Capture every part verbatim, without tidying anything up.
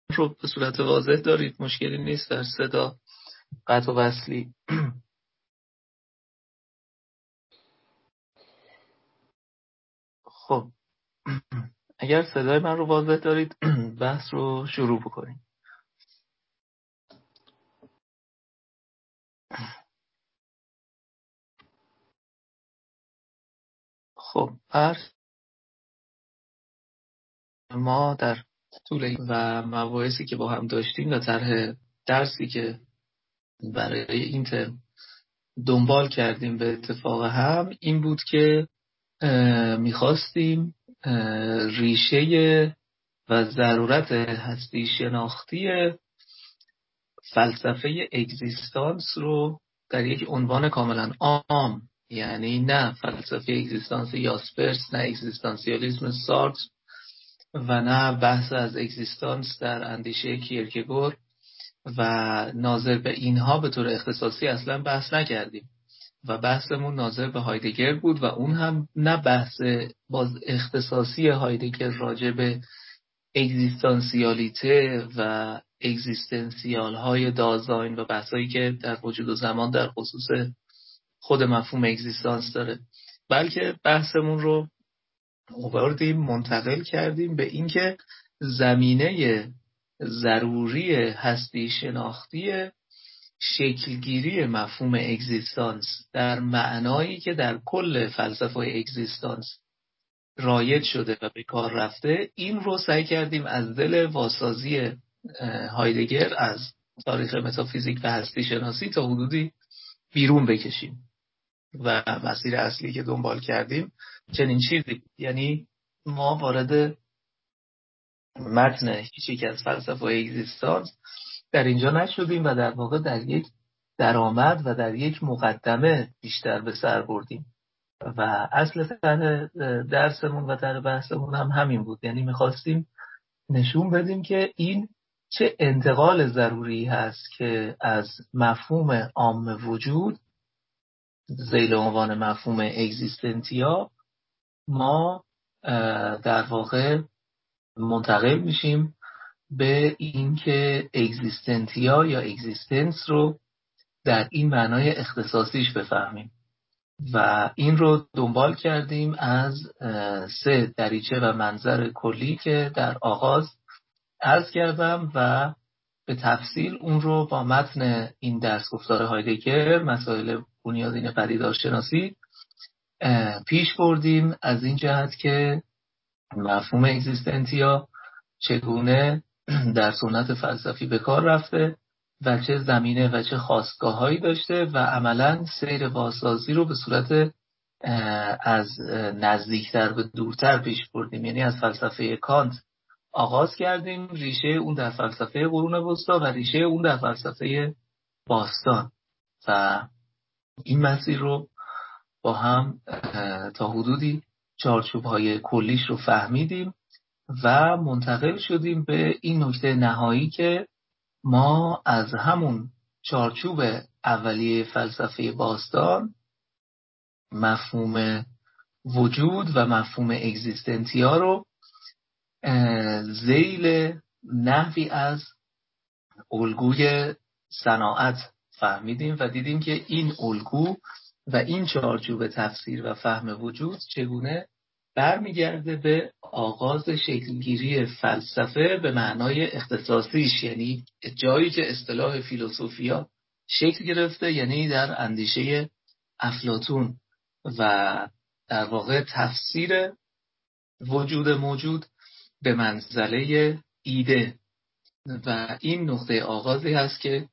رو به صورت واضح دارید؟ مشکلی نیست در صدا قطع و وصلی؟ خب اگر صدای من رو واضح دارید بحث رو شروع بکنیم. خب عرض ما در طول این و مباحثی که با هم داشتیم و طرح درسی که برای این ترم دنبال کردیم به اتفاق هم این بود که میخواستیم ریشه و ضرورت هستی شناختی فلسفه اگزیستانس رو در یک عنوان کاملا عام، یعنی نه فلسفه اگزیستانس یاسپرس، نه اگزیستانسیالیسم سارتر و نه بحث از اگزیستانس در اندیشه کیرکگور و ناظر به اینها به طور اختصاصی اصلا بحث نکردیم و بحثمون ناظر به هایدگر بود و اون هم نه بحث باز اختصاصی هایدگر راجع به اگزیستانسیالیته و اگزیستنسیال های دازاین و بحثایی که در وجود و زمان در خصوص خود مفهوم اگزیستانس داره، بلکه بحثمون رو آوردیم منتقل کردیم به اینکه زمینه ضروری هستی شناختی شکلگیری مفهوم اگزیستانس در معنایی که در کل فلسفه اگزیستانس رایج شده و به کار رفته، این رو سعی کردیم از دل واسازی هایدگر از تاریخ متافیزیک و هستی شناسی تا حدودی بیرون بکشیم و مسیر اصلی که دنبال کردیم چنین چیزی، یعنی ما وارد متن هیچ یک از فلسفه اگزیستانس در اینجا نشدیم و در واقع در یک درآمد و در یک مقدمه بیشتر به سر بردیم و اصل طرح درسمون و طرح بحثمون هم همین بود، یعنی میخواستیم نشون بدیم که این چه انتقال ضروری هست که از مفهوم عام وجود ذیل عنوان مفهوم اگزیستنتیا ما در واقع منتقل میشیم به اینکه اگزیستنتیا یا اگزیستنس رو در این معنای اختصاصیش بفهمیم و این رو دنبال کردیم از سه دریچه و منظر کلی که در آغاز عرض کردم و به تفصیل اون رو با متن این درس گفتار هایدگر مسائل بنیادین پدیدارشناسی پیش بردیم، از این جهت که مفهوم اگزیستنتیا چگونه در سنت فلسفی به کار رفته و چه زمینه و چه خاستگاه‌هایی داشته و عملاً سیر واسازی رو به صورت از نزدیکتر به دورتر پیش بردیم، یعنی از فلسفه کانت آغاز کردیم، ریشه اون در فلسفه قرون وسطی و ریشه اون در فلسفه باستان و این مسیر رو با هم تا حدودی چارچوب‌های کلیش رو فهمیدیم و منتقل شدیم به این نکته نهایی که ما از همون چارچوب اولیه فلسفه باستان مفهوم وجود و مفهوم اگزیستنتیا رو ذیل نحوی از الگوی صناعت فهمیدیم و دیدیم که این الگو و این چارچوب تفسیر و فهم وجود چگونه برمیگرده به آغاز شکلگیری فلسفه به معنای اختصاصیش، یعنی جایی که اصطلاح فیلسوفیا شکل گرفته، یعنی در اندیشه افلاطون و در واقع تفسیر وجود موجود به منزله ایده و این نقطه آغازی هست که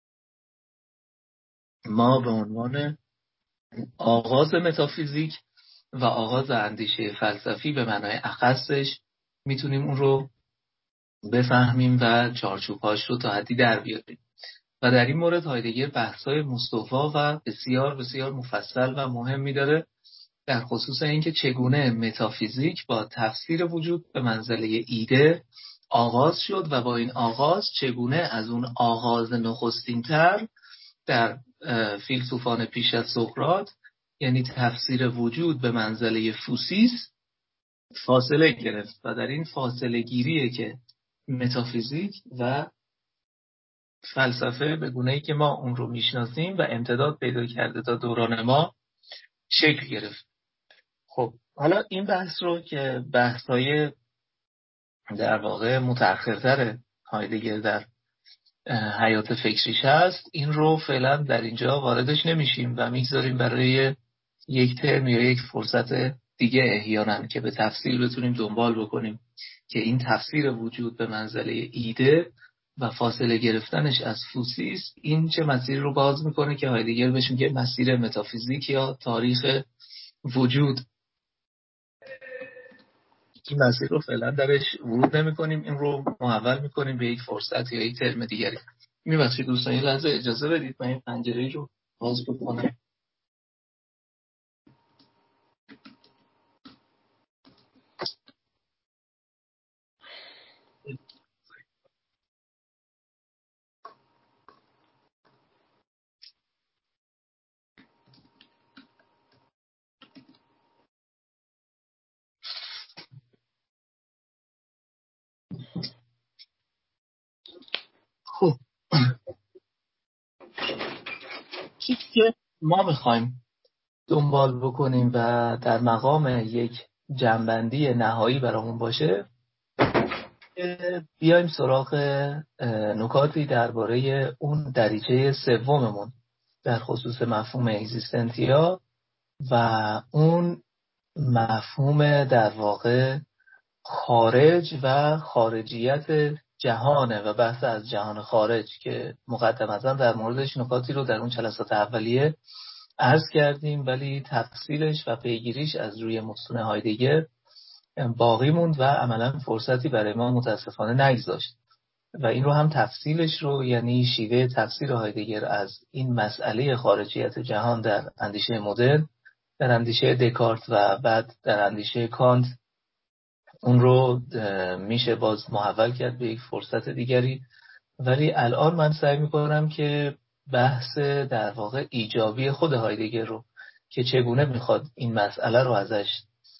ما به عنوان آغاز متافیزیک و آغاز اندیشه فلسفی به معنای اخصش میتونیم اون رو بفهمیم و چارچوب‌هاش رو تا حدی در بیاریم و در این مورد هایدگر بحث‌های مستوفا و بسیار بسیار مفصل و مهمی داره در خصوص اینکه چگونه متافیزیک با تفسیر وجود به منزله ایده آغاز شد و با این آغاز چگونه از اون آغاز نخستین‌تر در فیلسوفان پیش از سقراط، یعنی تفسیر وجود به منزله فوسیس، فاصله گرفت و در این فاصله گیریه که متافیزیک و فلسفه به گونه‌ای که ما اون رو میشناسیم و امتداد پیدا کرده تا دوران ما شکل گرفت. خب حالا این بحث رو که بحث‌های در واقع متأخرتر هایدگر در حیات فکریش هست، این رو فعلا در اینجا واردش نمیشیم و میگذاریم برای یک ترم یا یک فرصت دیگه احیانا که به تفصیل بتونیم دنبال بکنیم که این تفسیر وجود به منزله ایده و فاصله گرفتنش از فوسیس این چه مسیر رو باز میکنه که هایدگر بهش میگه مسیر متافیزیک یا تاریخ وجود. این مسیر رو فعلا درش ورود نمی کنیم، این رو محول می کنیم به یک فرصت یا یک ترم دیگری. میبخشید دوستان یه لحظه اجازه بدید من این پنجره رو باز بکنم. خب چیزی که ما میخوایم دنبال بکنیم و در مقام یک جنبندی نهایی برامون باشه، بیایم سراغ نکاتی درباره اون دریچه سوممون در خصوص مفهوم اگزیستنتیا و اون مفهوم در واقع خارج و خارجیت جهانه و بحث از جهان خارج که مقدمتا در موردش نکاتی رو در اون جلسات اولیه عرض کردیم، ولی تفصیلش و پیگیریش از روی متون هایدگر باقی موند و عملا فرصتی برای ما متاسفانه نگذاشت و این رو هم تفصیلش رو، یعنی شیوه تفسیر هایدگر از این مسئله خارجیت جهان در اندیشه مدرن، در اندیشه دکارت و بعد در اندیشه کانت، اون رو میشه باز محول کرد به یک فرصت دیگری. ولی الان من سعی میکنم که بحث در واقع ایجابی خود هایدگر رو که چگونه میخواد این مسئله رو ازش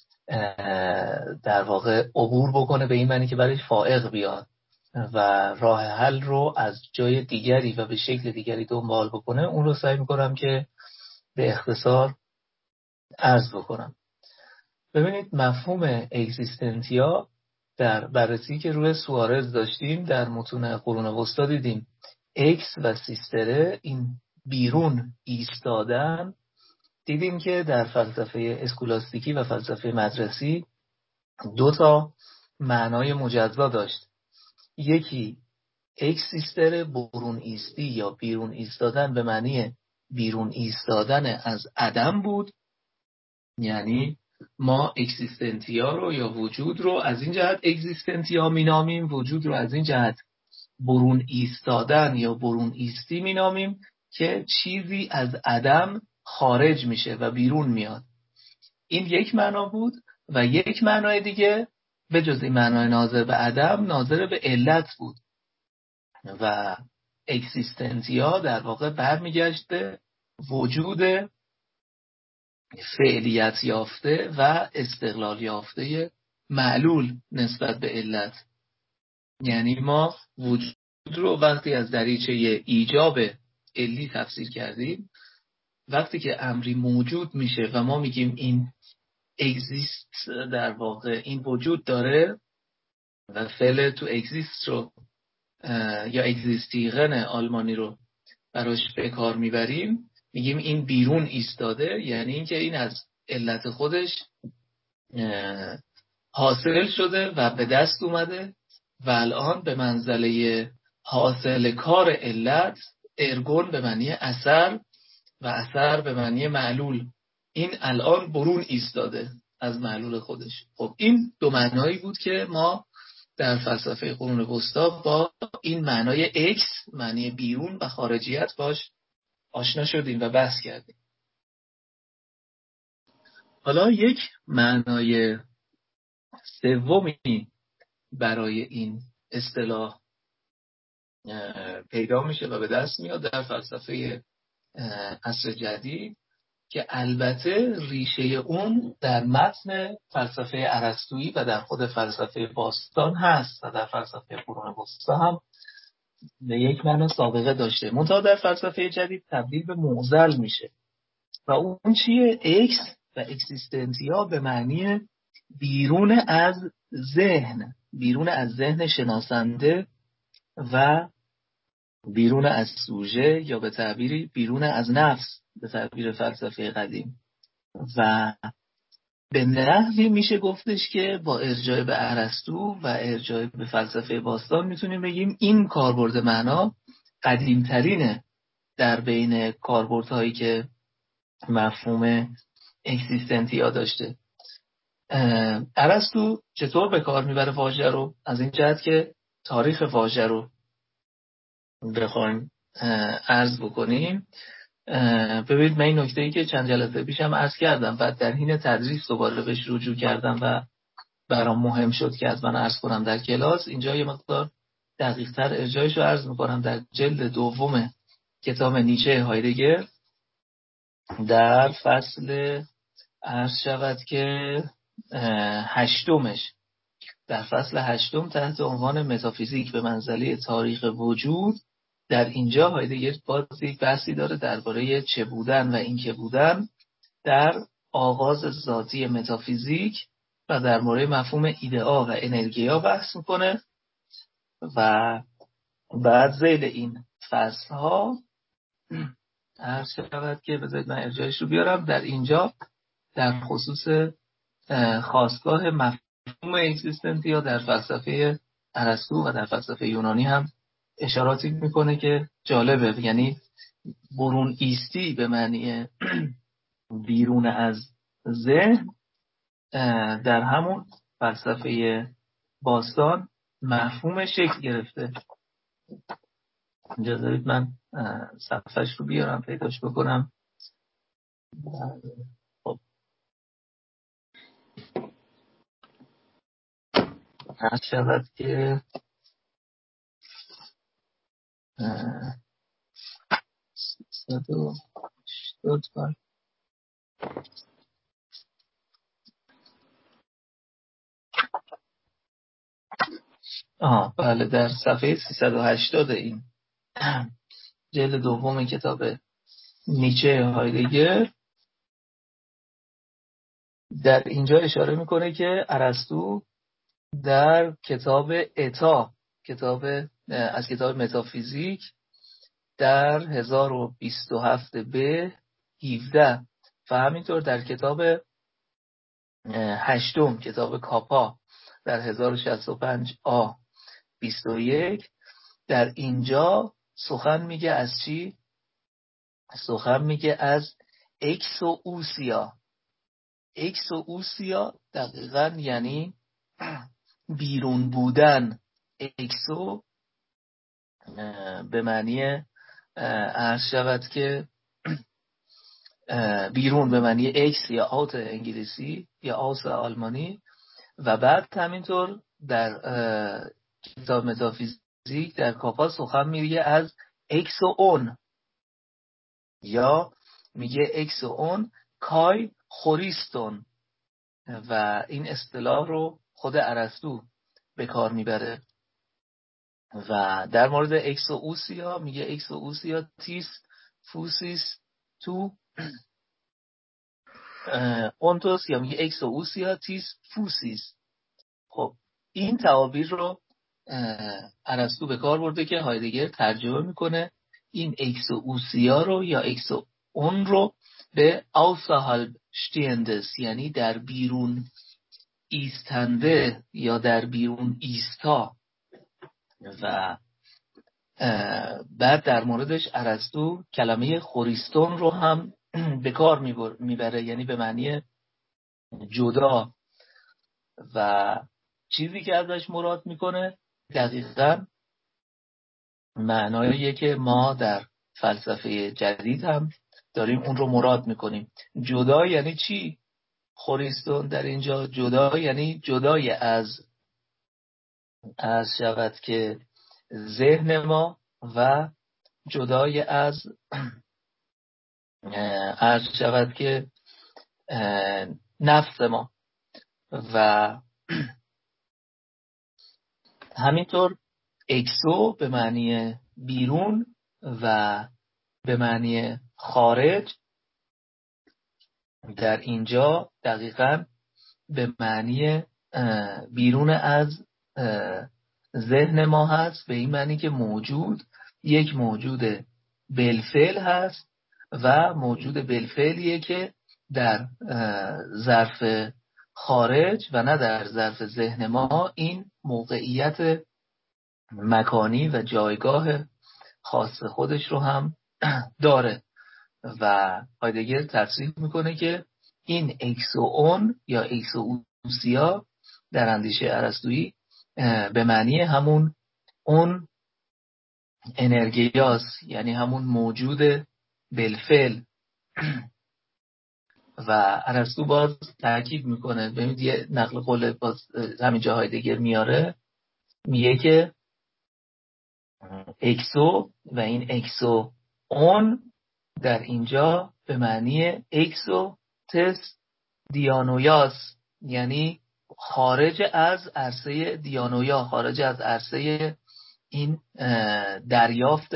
در واقع عبور بکنه به این معنی که برایش فائق بیاد و راه حل رو از جای دیگری و به شکل دیگری دنبال بکنه، اون رو سعی میکنم که به اختصار عرض بکنم. ببینید مفهوم اگزیستنتیا در بررسی که روی سوارز داشتیم در متون قرون وسطا دیدیم اکس و سیستره، این بیرون ایستادن، دیدیم که در فلسفه اسکولاستیکی و فلسفه مدرسی دو تا معنای مجزا داشت. یکی اکسیستر برون ایستی یا بیرون ایستادن به معنی بیرون ایستادن از عدم بود، یعنی ما اکزیستنتیا رو یا وجود رو از این جهت اکزیستنتیا مینامیم، وجود رو از این جهت برون ایستادن یا برون ایستی مینامیم که چیزی از عدم خارج میشه و بیرون میاد. این یک معنا بود و یک معنای دیگه به جز این معنای ناظر به عدم ناظر به علت بود و اکزیستنتیا در واقع برمیگشت به وجود فعلیت یافته و استقلال یافته معلول نسبت به علت. یعنی ما وجود رو وقتی از دریچه ایجاب علی تفسیر کردیم، وقتی که امری موجود میشه و ما میگیم این اگزیست، در واقع این وجود داره و فعل تو اگزیست رو یا اگزیستیغن آلمانی رو براش به کار میبریم، میگیم این بیرون ایستاده، یعنی اینکه این از علت خودش حاصل شده و به دست اومده و الان به منزله حاصل کار علت، ارگون به معنی اثر و اثر به معنی معلول، این الان برون ایستاده از معلول خودش. خب این دو معنایی بود که ما در فلسفه قرون وسطا با این معنای اکس، معنی بیرون و خارجیت باش آشنا شدیم و بحث کردیم. حالا یک معنای سومی برای این اصطلاح پیدا میشه و به دست میاد در فلسفه عصر جدید که البته ریشه اون در متن فلسفه ارسطویی و در خود فلسفه باستان هست و در فلسفه قرون وسطی هم به یک معنا سابقه داشته. منتها در فلسفه جدید تبدیل به معضل میشه و اون چیه؟ اکس و اکسیستنسیا به معنی بیرون از ذهن، بیرون از ذهن شناسنده و بیرون از سوژه، یا به تعبیری بیرون از نفس به تعبیر فلسفه قدیم. و به نحوی میشه گفتش که با ارجاع به ارسطو و ارجاع به فلسفه باستان میتونیم بگیم این کاربرد معنا قدیمترینه در بین کاربردهایی که مفهوم اکسیستنتیا داشته. ارسطو چطور به کار میبره واژه رو؟ از این جهت که تاریخ واژه رو بخوایم عرض بکنیم، ببینید من این نکته‌ای که چند جلسه پیشم عرض کردم و در حین تدریس دوباره بهش رجوع کردم و برام مهم شد که از من عرض کنم در کلاس، اینجا یه مقدار دقیق‌تر ارجاعش رو عرض می‌کنم. در جلد دوم کتاب نیچه هایدگر در فصل عرض شود که هشتمش، در فصل هشتم تحت عنوان متافیزیک به منزله تاریخ وجود، در اینجا هایدگر باز یک بحثی داره درباره چه بودن و این که بودن در آغاز ذاتی متافیزیک و در مورد مفهوم ایدئا و انرژیا بحث میکنه و بعد ذیل این فصل ها عرض شود که بذارید من ارجاعش رو بیارم. در اینجا در خصوص خاستگاه مفهوم اکزیستنتیا در فلسفه ارسطو و در فلسفه یونانی هم اشاراتی میکنه که جالبه، یعنی برون ایستی به معنی بیرون از ذهن در همون فلسفه باستان مفهوم شکل گرفته. اینجا دارید من صفحش رو بیارم پیداش بکنم. خب هر شود که سیصد و هشتاد آه بله در صفحه سیصد و هشتاد این جلد دوم کتاب نیچه هایدگر در اینجا اشاره میکنه که ارسطو در کتاب اتا، کتاب از کتاب متافیزیک در هزار و بیست و هفت به هفده و همینطور در کتاب هشتم کتاب کاپا در هزار و شصت و پنج آ بیست و یک در اینجا سخن میگه از چی؟ سخن میگه از اکس و اوسیا. اکس و اوسیا دقیقاً یعنی بیرون بودن. اکسو به معنی عرض شود که بیرون به معنی اکس یا آوت انگلیسی یا آوس آلمانی، و بعد همینطور در کتاب متافیزیک در کاپا سخن میگه از اکس و اون، یا میگه اکس و اون کای خوریستون، و این اصطلاح رو خود ارسطو به کار میبره. و در مورد اکس و اوسیا میگه اکس و اوسیا تیس فوسیس تو اونتوس، یا میگه اکس و اوسیا تیس فوسیس. خب این تعابیر رو ارسطو به کار برده که هایدگر ترجمه میکنه این اکس و اوسیا رو یا اکس و اون رو به außerhalb stehendes، یعنی در بیرون ایستنده یا در بیرون ایستا. و بعد در موردش ارسطو کلمه خوریستون رو هم به کار میبره، یعنی به معنی جدا، و چیزی که ازش مراد میکنه دقیقاً معناییه که ما در فلسفه جدید هم داریم اون رو مراد میکنیم. جدا یعنی چی؟ خوریستون در اینجا جدا یعنی جدای از از شود که ذهن ما و جدای از عرض شود که نفس ما و همینطور اکسو به معنی بیرون و به معنی خارج در اینجا دقیقاً به معنی بیرون از ذهن ما هست، به این معنی که موجود یک موجود بالفعل هست و موجود بالفعلیه که در ظرف خارج و نه در ظرف ذهن ما این موقعیت مکانی و جایگاه خاص خودش رو هم داره و هایدگر تصریح میکنه که این اکس و اون یا اکس و اوسیا در اندیشه ارسطویی به معنی همون اون انرژیاس، یعنی همون موجود بالفعل. و ارسطو باز تاکید میکنه، ببینید یه نقل قول باز همین جا هایدگر میاره، میگه که اکسو و این اکسو اون در اینجا به معنی اکسو تس دیانویاس، یعنی خارج از عرصه دیانویا، خارج از عرصه این دریافت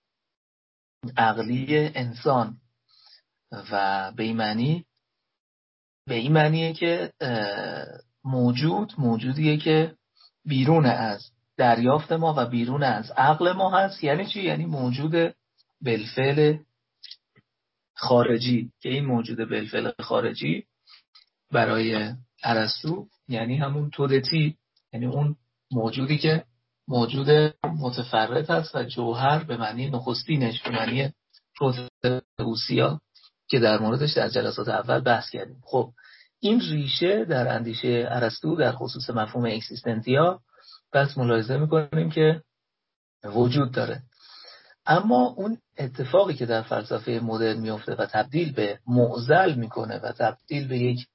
عقلی انسان. و به این معنی به این معنیه که موجود موجودیه که بیرون از دریافت ما و بیرون از عقل ما هست. یعنی چی؟ یعنی موجود بالفعل خارجی، که این موجود بالفعل خارجی برای ارسطو یعنی همون تودتی، یعنی اون موجودی که موجود متفرد هست و جوهر به معنی نخستینش، به معنی پروتئوسیا که در موردش در جلسات اول بحث کردیم. خب این ریشه در اندیشه ارسطو در خصوص مفهوم اکسیستنتیا بس ملاحظه میکنیم که وجود داره. اما اون اتفاقی که در فلسفه مدرن میفته و تبدیل به معضل میکنه و تبدیل به یک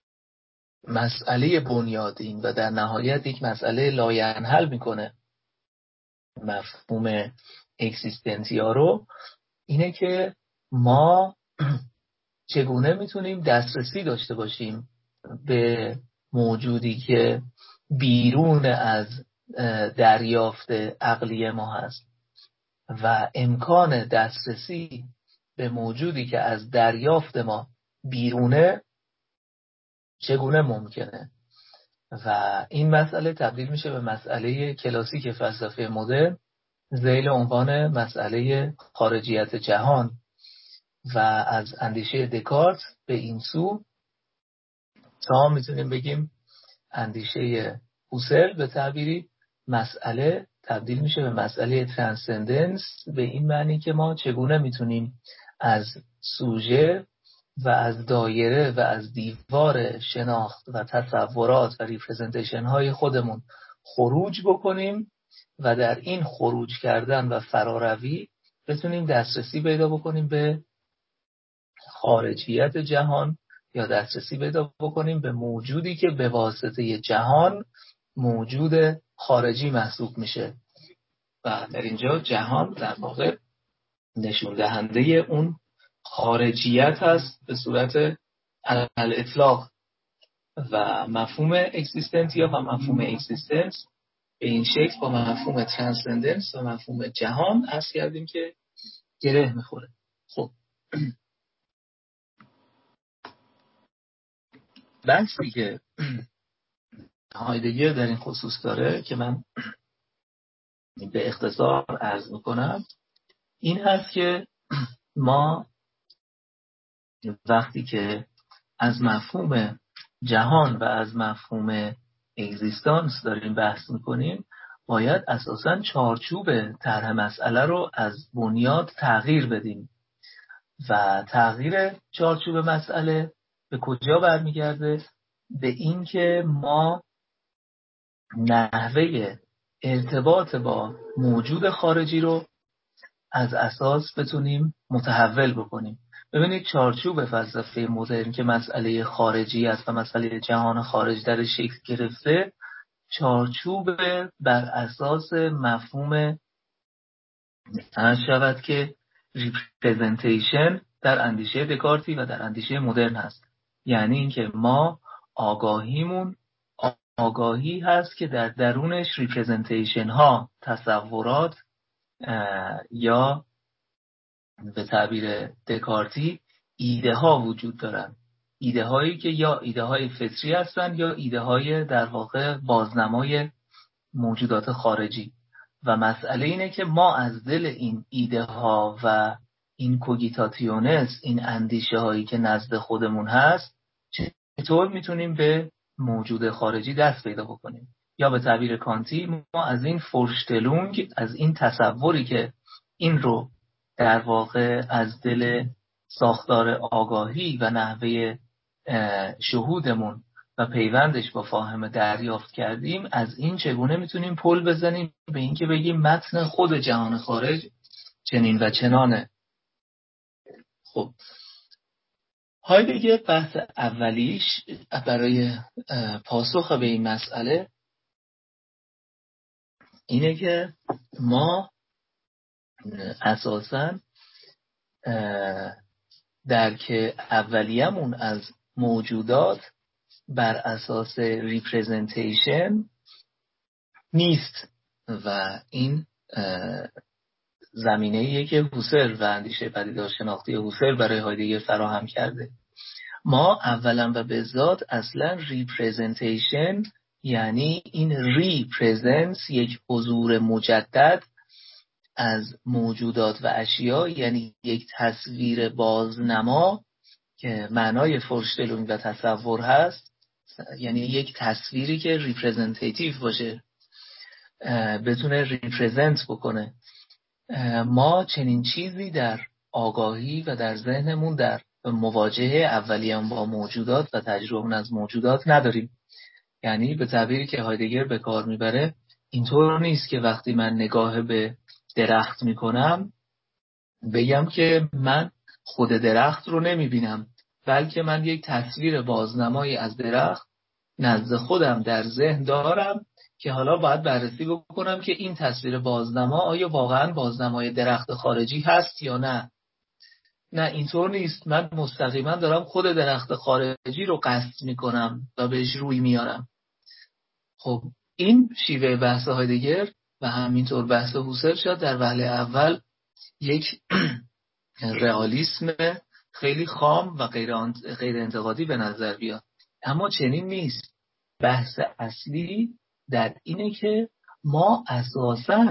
مسئله بنیادین و در نهایت یک مسئله لاینحل میکنه مفهوم اکسیستنتیا رو، اینه که ما چگونه میتونیم دسترسی داشته باشیم به موجودی که بیرون از دریافت عقلی ما هست و امکان دسترسی به موجودی که از دریافت ما بیرونه چگونه ممکنه. و این مسئله تبدیل میشه به مسئله کلاسیک فلسفه مدرن ذیل عنوان مسئله خارجیت جهان و از اندیشه دکارت به این سو تا میتونیم بگیم اندیشه هوسل به تعبیری مسئله تبدیل میشه به مسئله ترانسندنس، به این معنی که ما چگونه میتونیم از سوژه و از دایره و از دیوار شناخت و تصورات و ریپرزنتیشن های خودمون خروج بکنیم و در این خروج کردن و فراروی بتونیم دسترسی پیدا بکنیم به خارجیت جهان یا دسترسی پیدا بکنیم به موجودی که به واسطه جهان موجود خارجی محسوب میشه. و در اینجا جهان در واقع نشون دهنده اون خارجیت هست به صورت الاطلاق و مفهوم اکسیستنتیا و مفهوم اکسیستنس به این شکل با مفهوم ترانسندنس و مفهوم جهان عرض کردیم که گره میخوره. خب بحثی که هایدگر در این خصوص داره که من به اختصار عرض میکنم این هست که ما وقتی که از مفهوم جهان و از مفهوم اگزیستانس داریم بحث میکنیم باید اساساً چارچوب طرح مسئله رو از بنیاد تغییر بدیم و تغییر چارچوب مسئله به کجا برمیگرده؟ به این که ما نحوه ارتباط با موجود خارجی رو از اساس بتونیم متحول بکنیم. ببینید چارچوب فلسفه مدرن که مسئله خارجی است و مسئله جهان خارج در شکل گرفته، چارچوب بر اساس مفهوم هر شود که ریپرزنتیشن در اندیشه دکارتی و در اندیشه مدرن هست. یعنی اینکه ما آگاهیمون آگاهی هست که در درونش ریپرزنتیشن ها، تصورات یا به تعبیر دکارتی ایده ها وجود دارن. ایده هایی که یا ایده های فطری هستن یا ایده های در واقع بازنمای موجودات خارجی. و مسئله اینه که ما از دل این ایده ها و این کوگیتاتیونس، این اندیشه هایی که نزد خودمون هست، چطور میتونیم به موجود خارجی دست پیدا بکنیم؟ یا به تعبیر کانتی ما از این فورشتلونگ، از این تصوری که این رو در واقع از دل ساختار آگاهی و نحوه شهودمون و پیوندش با فاهمه دریافت کردیم، از این چگونه میتونیم پل بزنیم به این که بگیم متن خود جهان خارج چنین و چنانه. خب هایدگر بحث اولیش برای پاسخ به این مسئله اینه که ما اساساً درک اولیه‌مون از موجودات بر اساس ریپرزنتیشن نیست و این زمینه‌ایه که هوسر و اندیشه پدیدارشناختی هوسر برای هایدگر فراهم کرده. ما اولا و به ذات اصلا ریپرزنتیشن یعنی این ریپرزنس، یک حضور مجدد از موجودات و اشیا، یعنی یک تصویر بازنما که معنای فورشتلونگ و تصور هست، یعنی یک تصویری که ریپرزنتیتیو باشه، بتونه ریپرزنت بکنه. ما چنین چیزی در آگاهی و در ذهنمون در مواجهه اولیه‌مون با موجودات و تجربه از موجودات نداریم. یعنی به تعبیری که هایدگر به کار میبره اینطور نیست که وقتی من نگاه به درخت میکنم بگم که من خود درخت رو نمیبینم، بلکه من یک تصویر بازنمایی از درخت نزد خودم در ذهن دارم که حالا باید بررسی بکنم که این تصویر بازنما آیا واقعا بازنمای درخت خارجی هست یا نه. نه، اینطور نیست. من مستقیما دارم خود درخت خارجی رو قصد میکنم و بهش روی میارم. خب این شیوه بحث هایدگر و همینطور بحث هوسر شد در وهله اول یک رئالیسم خیلی خام و غیر غیر انتقادی به نظر بیاد، اما چنین نیست. بحث اصلی در اینه که ما اساساً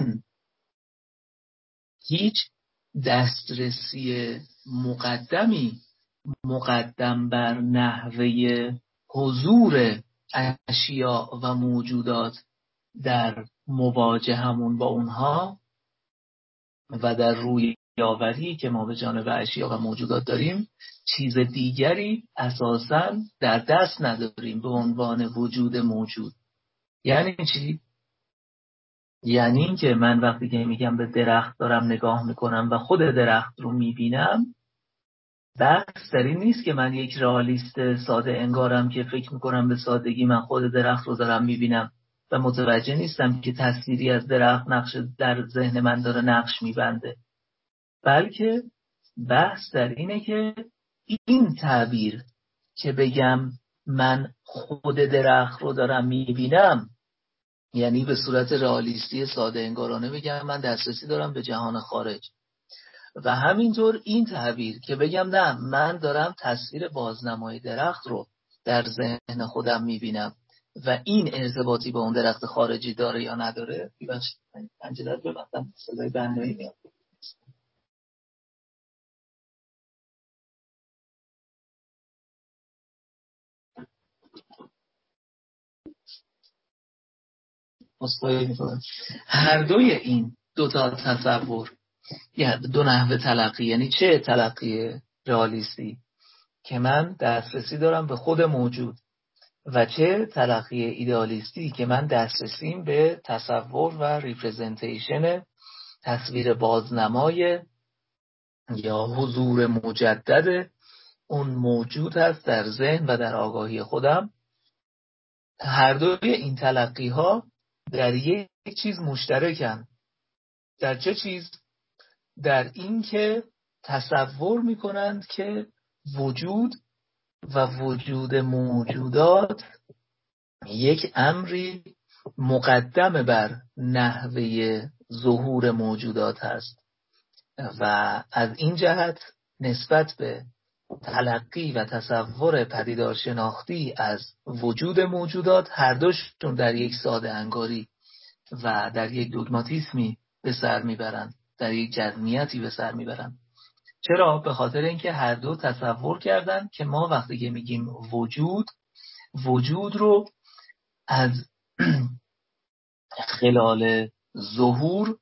هیچ دسترسی مقدمی مقدم بر نحوه حضور اشیا و موجودات در مواجهمون با اونها و در روی یاوری که ما به جانب اشیا و موجودات داریم چیز دیگری اساساً در دست نداریم به عنوان وجود موجود. یعنی چی؟ یعنی این که من وقتی که میگم به درخت دارم نگاه میکنم و خود درخت رو میبینم، بحث در این نیست که من یک رئالیست ساده انگارم که فکر میکنم به سادگی من خود درخت رو دارم میبینم و متوجه نیستم که تصویری از درخت نقش در ذهن من داره نقش میبنده، بلکه بحث در اینه که این تعبیر که بگم من خود درخت رو دارم میبینم، یعنی به صورت رئالیستی ساده انگارانه بگم من دسترسی دارم به جهان خارج، و همینطور این تعبیر که بگم نه من دارم تصویر بازنمای درخت رو در ذهن خودم میبینم و این ارتباطی با اون درخت خارجی داره یا نداره. ببخشید پنجره رو ببندم، صدای بنایی میاد. هر دوی این دو تا تصور یا دو نحوه تلقی، یعنی چه تلقی رئالیستی که من دسترسی دارم به خود موجود و چه تلقی ایدئالیستی که من دسترسیم به تصور و ریپرزنتیشن تصویر بازنمای یا حضور مجدد اون موجود هست در ذهن و در آگاهی خودم. هر دوی این تلقی ها در یک چیز مشترکن. در چه چیز؟ در این که تصور میکنند که وجود و وجود موجودات یک امری مقدم بر نحوه ظهور موجودات هست و از این جهت نسبت به تلقی و تصور پدیدار شناختی از وجود موجودات هر دوشون در یک ساده انگاری و در یک دوگماتیسمی به سر میبرند، در یک جزمیتی به سر میبرند. چرا؟ به خاطر اینکه هر دو تصور کردن که ما وقتی که میگیم وجود، وجود رو از خلال ظهور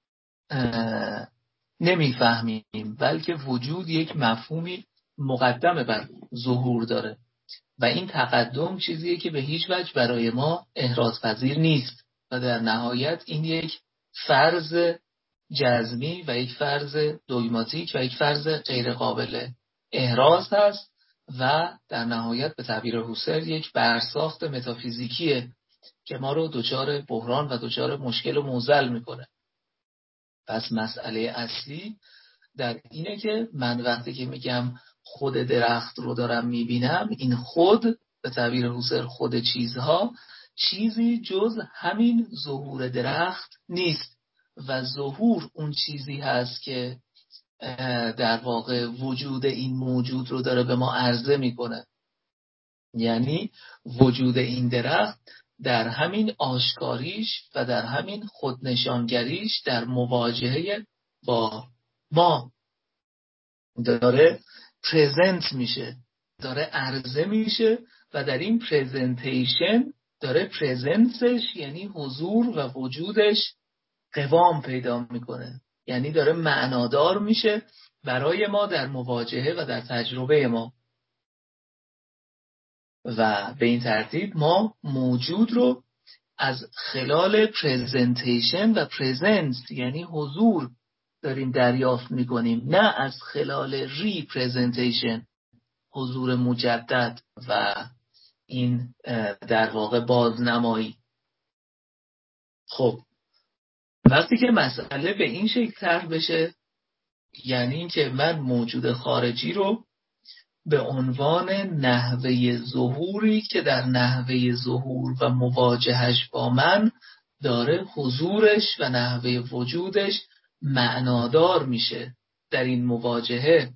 نمیفهمیم، بلکه وجود یک مفهومی مقدم بر ظهور داره و این تقدم چیزیه که به هیچ وجه برای ما احرازپذیر نیست و در نهایت این یک فرض جزمی و یک فرض دوگماتیک و یک فرض غیر قابل احراز هست و در نهایت به تعبیر هوسر یک برساخت متافیزیکیه که ما رو دچار بحران و دچار مشکل و معضل میکنه. پس مسئله اصلی در اینه که من وقتی که میگم خود درخت رو دارم میبینم، این خود به تعبیر هوسر خود چیزها چیزی جز همین ظهور درخت نیست و ظهور اون چیزی هست که در واقع وجود این موجود رو داره به ما عرضه میکنه. یعنی وجود این درخت در همین آشکاریش و در همین خودنشانگریش در مواجهه با ما داره پرزنت میشه، داره عرضه میشه و در این پرزنتیشن داره پرزنسش یعنی حضور و وجودش قوام پیدا میکنه، یعنی داره معنادار میشه برای ما در مواجهه و در تجربه ما و به این ترتیب ما موجود رو از خلال پرزنتیشن و پرزنس یعنی حضور داریم دریافت میکنیم، نه از خلال ری پرزنتیشن حضور مجدد و این در واقع بازنمایی. خب وقتی که مسئله به این شکل طرح بشه، یعنی این که من موجود خارجی رو به عنوان نحوه ظهوری که در نحوه ظهور و مواجهش با من داره حضورش و نحوه وجودش معنادار میشه، در این مواجهه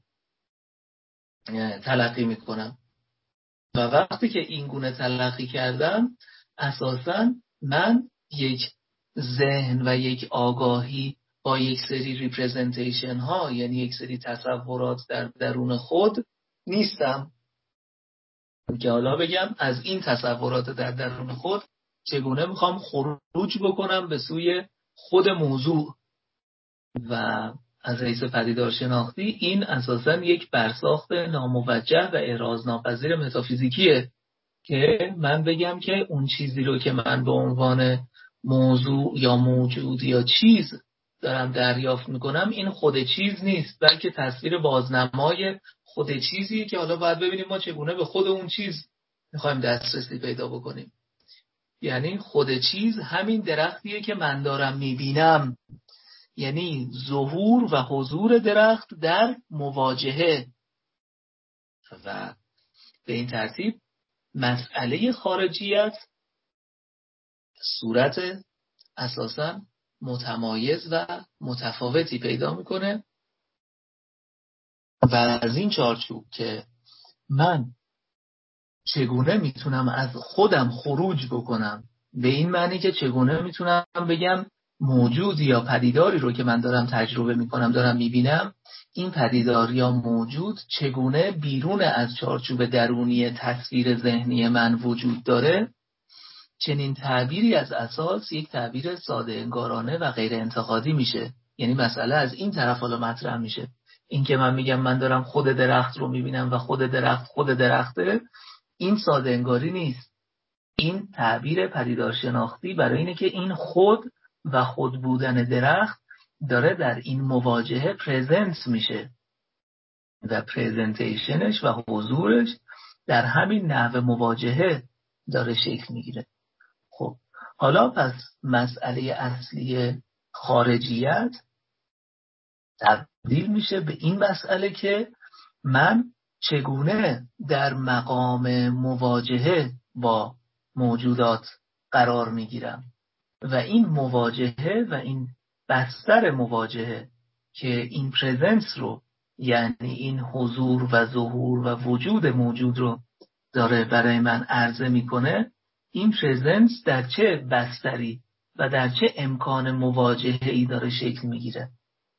تلقی میکنم و وقتی که این گونه تلقی کردم اساساً من یک ذهن و یک آگاهی با یک سری ریپرزنتیشن ها یعنی یک سری تصورات در درون خود نیستم که حالا بگم از این تصورات در درون خود چگونه میخوام خروج بکنم به سوی خود موضوع. و از حیث پدیدار شناختی این اساساً یک برساخت ناموجه و احراز ناپذیر متافیزیکیه که من بگم که اون چیزی رو که من به عنوان موضوع یا موجود یا چیز دارم دریافت میکنم این خود چیز نیست، بلکه تصویر بازنمای خود چیزیه که حالا باید ببینیم ما چگونه به خود اون چیز میخوایم دسترسی پیدا بکنیم. یعنی خود چیز همین درختیه که من دارم میبینم، یعنی ظهور و حضور درخت در مواجهه. و به این ترتیب مسئله خارجیت صورت اساساً متمایز و متفاوتی پیدا میکنه و از این چارچوب که من چگونه میتونم از خودم خروج بکنم، به این معنی که چگونه میتونم بگم موجود یا پدیداری رو که من دارم تجربه میکنم دارم میبینم، این پدیدار یا موجود چگونه بیرون از چارچوب درونی تصویر ذهنی من وجود داره، چنین تعبیری از اساس یک تعبیر ساده انگارانه و غیر انتقادی میشه. یعنی مسئله از این طرف حالا مطرح میشه، این که من میگم من دارم خود درخت رو میبینم و خود درخت خود درخته، این ساده انگاری نیست. این تعبیر پدیدار شناختی برای اینه که این خود و خود بودن درخت داره در این مواجهه پرزنس میشه و پرزنتیشنش و حضورش در همین نحو مواجهه داره شکل میگیره. خب حالا پس مسئله اصلی خارجیت تبدیل میشه به این مسئله که من چگونه در مقام مواجهه با موجودات قرار میگیرم و این مواجهه و این بستر مواجهه که این پرزنس رو، یعنی این حضور و ظهور و وجود موجود رو داره برای من عرضه میکنه، این پرزنس در چه بستری و در چه امکان مواجهه‌ای داره شکل میگیره.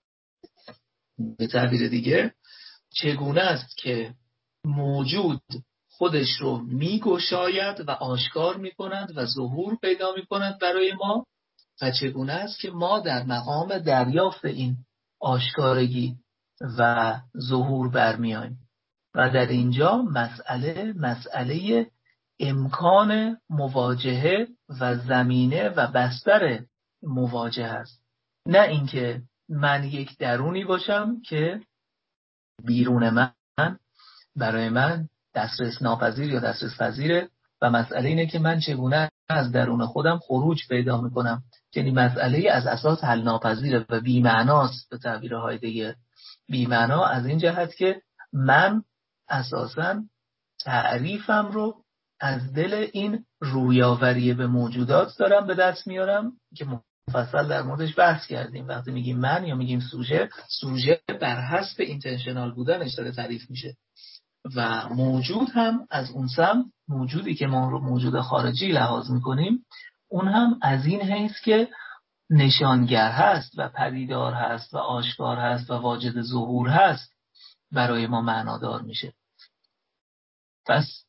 به تعبیر دیگه چگونه است که موجود خودش رو میگشاید و آشکار میکنند و ظهور پیدا میکنند برای ما، و چگونه است که ما در مقام دریافت این آشکارگی و ظهور برمیاییم. و در اینجا مسئله مسئله امکان مواجهه و زمینه و بستر مواجهه است، نه اینکه من یک درونی باشم که بیرون من برای من دسترس ناپذیر یا دسترس پذیره و مسئله اینه که من چگونه از درون خودم خروج پیدا میکنم، یعنی مسئله از اساس حل ناپذیره و بی‌معناست. به تعبیر هایدگر بی‌معنا از این جهت که من اساساً تعریفم رو از دل این رویاوری به موجودات دارم به دست میارم که مفصل در موردش بحث کردیم. وقتی میگیم من یا میگیم سوژه، سوژه بر حسب اینتنشنال بودنش داره تعریف میشه و موجود هم از اون سمت، موجودی که ما رو موجود خارجی لحاظ میکنیم، اون هم از این حیث که نشانگر هست و پدیدار هست و آشکار هست و واجد ظهور هست برای ما معنادار میشه. پس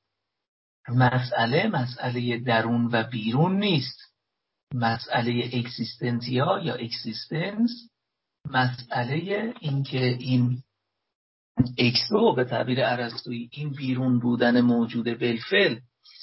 مسئله مسئله درون و بیرون نیست، مسئله اکسیستنتیا یا اکسیستنس، مسئله اینکه این اکسو به تعبیر ارسطویی، این بیرون بودن موجود بالفعل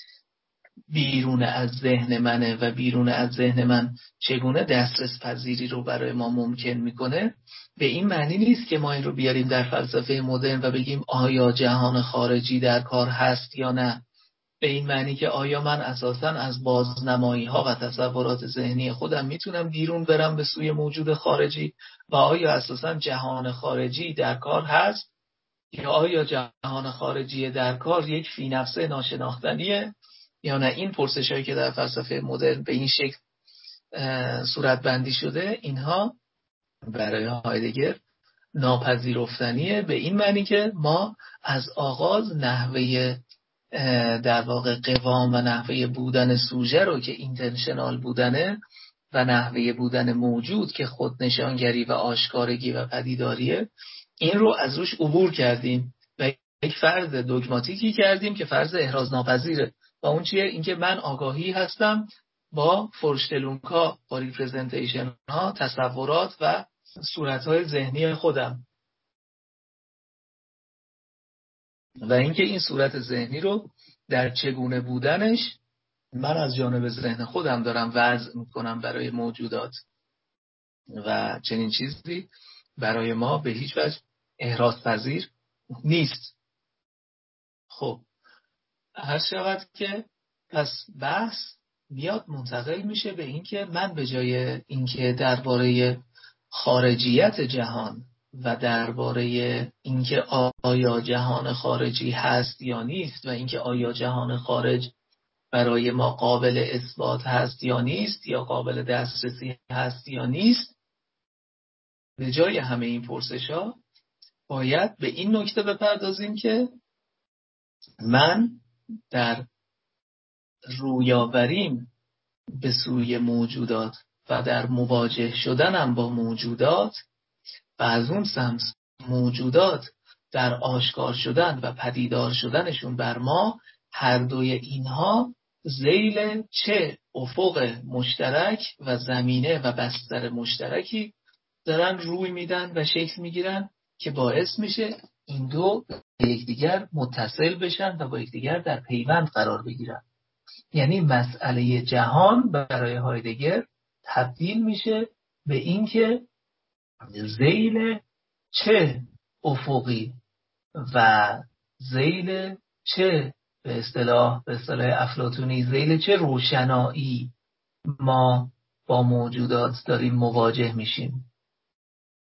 بیرون از ذهن منه و بیرون از ذهن من چگونه دسترس پذیری رو برای ما ممکن میکنه. به این معنی نیست که ما این رو بیاریم در فلسفه مدرن و بگیم آیا جهان خارجی در کار هست یا نه. به این معنی که آیا من اساساً از بازنمایی ها و تصورات ذهنی خودم میتونم بیرون برم به سوی موجود خارجی و آیا اساساً جهان خارجی در کار هست یا آیا جهان خارجی در کار یک فی نفسه ناشناختنیه یا نه. این پرسش هایی که در فلسفه مدرن به این شکل صورت بندی شده، اینها برای هایدگر ناپذیرفتنیه، به این معنی که ما از آغاز نحوه در واقع قوام و نحوه بودن سوژه رو که اینتنشنال بودنه و نحوه بودن موجود که خود نشانگری و آشکارگی و پدیداریه، این رو از روش عبور کردیم و یک فرض دوگماتیکی کردیم که فرض احراز ناپذیره. و اون چیه؟ اینکه من آگاهی هستم با فرشتلونکا، با ریپرزنتیشن ها، تصورات و صورت های ذهنی خودم و اینکه این صورت ذهنی رو در چگونه بودنش من از جانب ذهن خودم دارم وضع میکنم برای موجودات و چنین چیزی برای ما به هیچ وجه احراز پذیر نیست. خب هر شود که پس بحث میاد منتقل میشه به اینکه من به جای اینکه درباره خارجیت جهان و درباره اینکه آیا جهان خارجی هست یا نیست و اینکه آیا جهان خارج برای ما قابل اثبات هست یا نیست یا قابل دسترسی هست یا نیست، به جای همه این پرسش‌ها باید به این نکته بپردازیم که من در رویاوریم به سوی موجودات و در مواجه شدنم با موجودات و از اون سمت موجودات در آشکار شدن و پدیدار شدنشون بر ما، هر دوی اینها ذیل چه افق مشترک و زمینه و بستر مشترکی دارن روی میدن و شکل میگیرن که باعث میشه این دو به یکدیگر متصل بشن و با یکدیگر در پیوند قرار بگیرن. یعنی مسئله جهان برای هایدگر تبدیل میشه به اینکه ذیل چه افقی و ذیل چه به اصطلاح به اصطلاح افلاطونی ذیل چه روشنایی ما با موجودات داریم مواجه میشیم.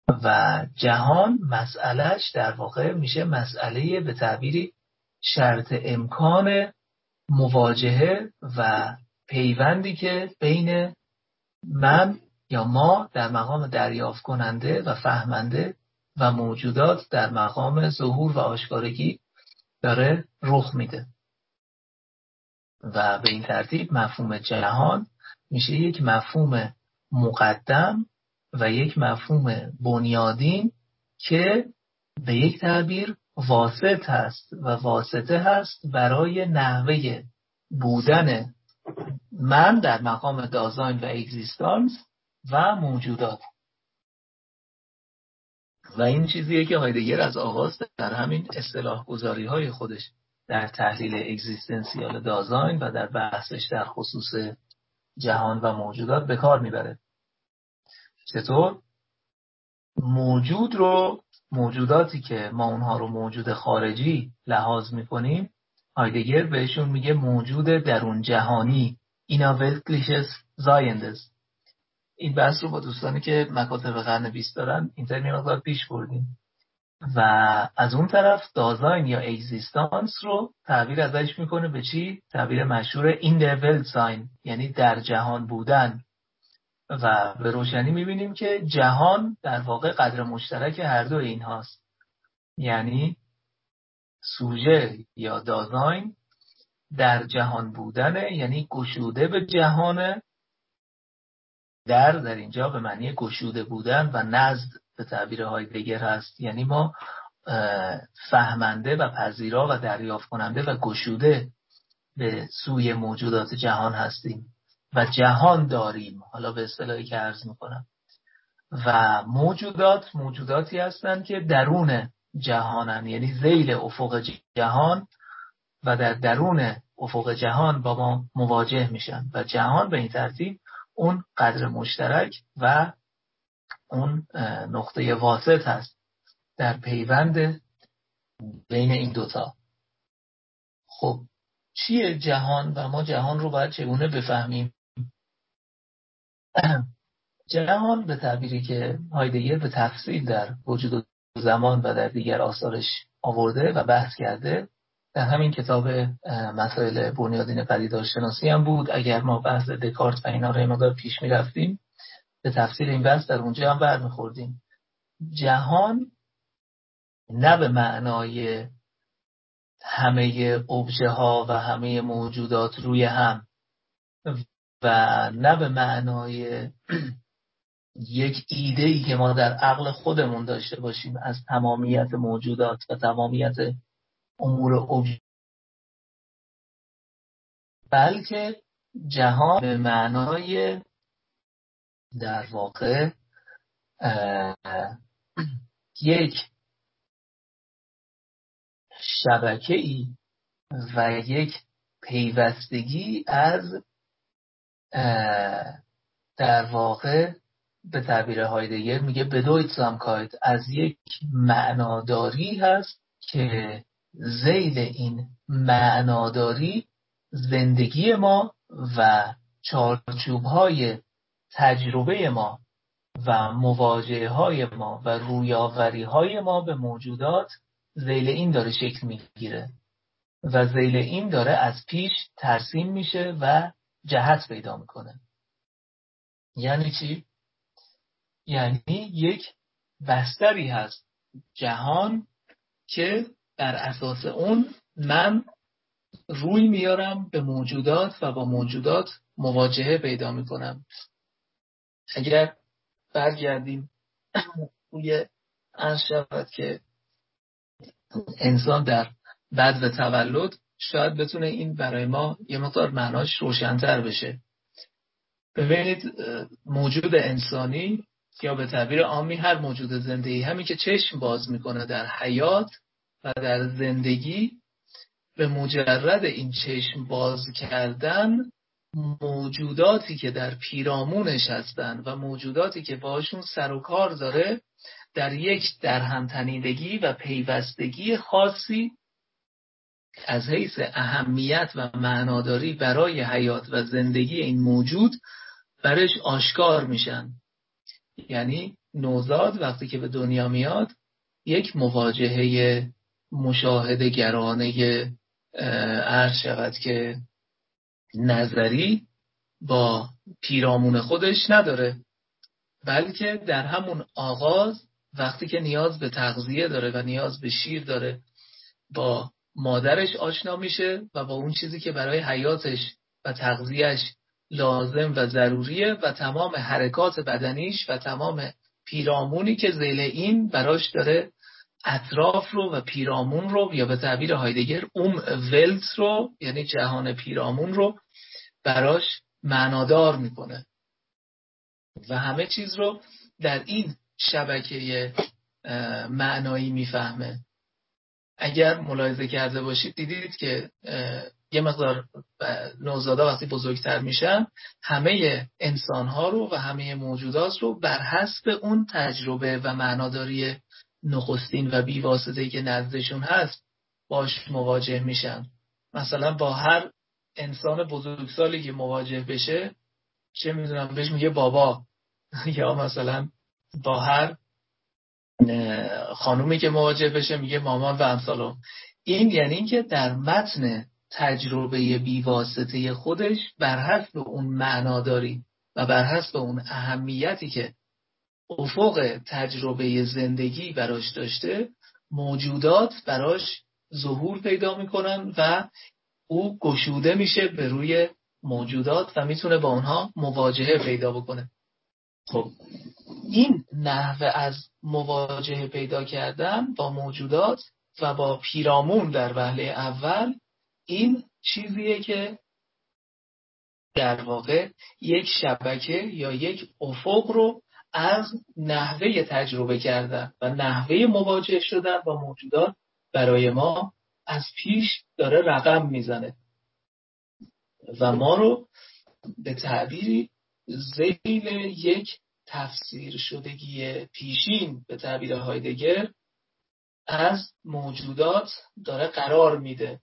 و جهان مسئلهش در واقع میشه مسئله به تعبیری شرط امکان مواجهه و پیوندی که بین من یا ما در مقام دریافت کننده و فهمنده و موجودات در مقام ظهور و آشکارگی داره رخ میده. و به این ترتیب مفهوم جهان میشه یک مفهوم مقدم و یک مفهوم بنیادین که به یک تعبیر واسط هست و واسطه هست برای نحوه بودن من در مقام دازاین و اگزیستانس و موجودات. و این چیزیه که هایدگر از آغاز در همین اصطلاح گذاری های خودش در تحلیل اگزیستنسیال دازاین و در بحثش در خصوص جهان و موجودات به کار میبره. چطور؟ موجود رو، موجوداتی که ما اونها رو موجود خارجی لحاظ میکنیم، هایدگر بهشون میگه موجود درون جهانی، اینا wirkliches Seiendes. این بحث رو با دوستانی که مکاتب قرن بیست دارن اینطور مقدار پیش بردیم. و از اون طرف دازاین یا اگزیستانس رو تعبیر ازش میکنه به چی؟ تعبیر مشهور in der Welt sein، یعنی در جهان بودن. و به روشنی میبینیم که جهان در واقع قدر مشترک هر دو این هاست، یعنی سوژه یا دازاین در جهان بودنه، یعنی گشوده به جهانه. در در اینجا به معنی گشوده بودن و نزد به تعبیر هایدگر هست، یعنی ما فهمنده و پذیرا و دریافت کننده و گشوده به سوی موجودات جهان هستیم و جهان داریم، حالا به اصطلاحی که عرض میکنم. و موجودات موجوداتی هستند که درون جهانن، یعنی ذیل افق جهان و در درون افق جهان با ما مواجه میشن و جهان به این ترتیب اون قدر مشترک و اون نقطه واسط هست در پیوند بین این دوتا. خب چیه جهان و ما جهان رو باید چگونه بفهمیم؟ جهان به تعبیری که هایدگر به تفصیل در وجود و زمان و در دیگر آثارش آورده و بحث کرده، در همین کتاب مسائل بنیادین پدیدارشناسی هم بود. اگر ما بحث دکارت و اینا رو مقدار پیش می رفتیم به تفصیل این بحث در اونجا هم برمیخوردیم. جهان نه به معنای همه ابژه ها و همه موجودات روی هم و نه به معنای یک ایده‌ای که ما در عقل خودمون داشته باشیم از تمامیت موجودات و تمامیت امور ابژه، بلکه جهان به معنای در واقع یک شبکه‌ای و یک پیوستگی از در واقع به تعبیر هایدگر میگه بدویتسامکایت، از یک معناداری هست که ذیل این معناداری زندگی ما و چارچوب‌های تجربه ما و مواجهه‌های ما و رویاوری‌های ما به موجودات ذیل این داره شکل میگیره و ذیل این داره از پیش ترسیم میشه و جهت پیدا میکنه. یعنی چی؟ یعنی یک بستری هست جهان که بر اساس اون من روی میارم به موجودات و با موجودات مواجهه پیدا میکنم. اگر برگردیم روی عرض شود که انسان در بعد و تولد، شاید بتونه این برای ما یه مقدار معناش روشن‌تر بشه. ببینید موجود انسانی یا به تعبیر عامی هر موجود زندگی، همین که چشم باز میکنه در حیات و در زندگی، به مجرد این چشم باز کردن موجوداتی که در پیرامونش هستن و موجوداتی که باشون سر و کار داره در یک درهمتنیدگی و پیوستگی خاصی از حیث اهمیت و معناداری برای حیات و زندگی این موجود برش آشکار میشن. یعنی نوزاد وقتی که به دنیا میاد یک مواجهه مشاهده گرانه عرض شود که نظری با پیرامون خودش نداره، بلکه در همون آغاز وقتی که نیاز به تغذیه داره و نیاز به شیر داره با مادرش آشنا میشه و با اون چیزی که برای حیاتش و تغذیهش لازم و ضروریه و تمام حرکات بدنیش و تمام پیرامونی که ذیل این براش داره اطراف رو و پیرامون رو، یا به تعبیر هایدگر اوم ولت رو، یعنی جهان پیرامون رو براش معنادار میکنه و همه چیز رو در این شبکه معنایی میفهمه. اگر ملاحظه کرده باشید دیدید که یه مقدار نوزادا وقتی بزرگتر میشن همه انسانها رو و همه موجودات رو بر حسب اون تجربه و معناداری نخستین و بیواسطه‌ای که نزدشون هست باش مواجه میشن. مثلا با هر انسان بزرگسالی که مواجه بشه چه میدونم بهش میگه بابا، یا مثلا با هر خانومی که مواجه بشه میگه مامان و امثالهم. این یعنی این که در متن تجربه بیواسطه خودش بر حسب اون معناداری و بر حسب اون اهمیتی که افق تجربه زندگی براش داشته موجودات براش ظهور پیدا میکنن و او گشوده میشه به روی موجودات و میتونه با اونها مواجهه پیدا بکنه. خب این نحوه از مواجهه پیدا کردن با موجودات و با پیرامون در وهله اول، این چیزیه که در واقع یک شبکه یا یک افق رو از نحوه تجربه کردن و نحوه مواجه شدن با موجودات برای ما از پیش داره رقم میزنه و ما رو به تعبیری ذیل یک تفسیر شدگی پیشین به تعبیر هایدگر از موجودات داره قرار میده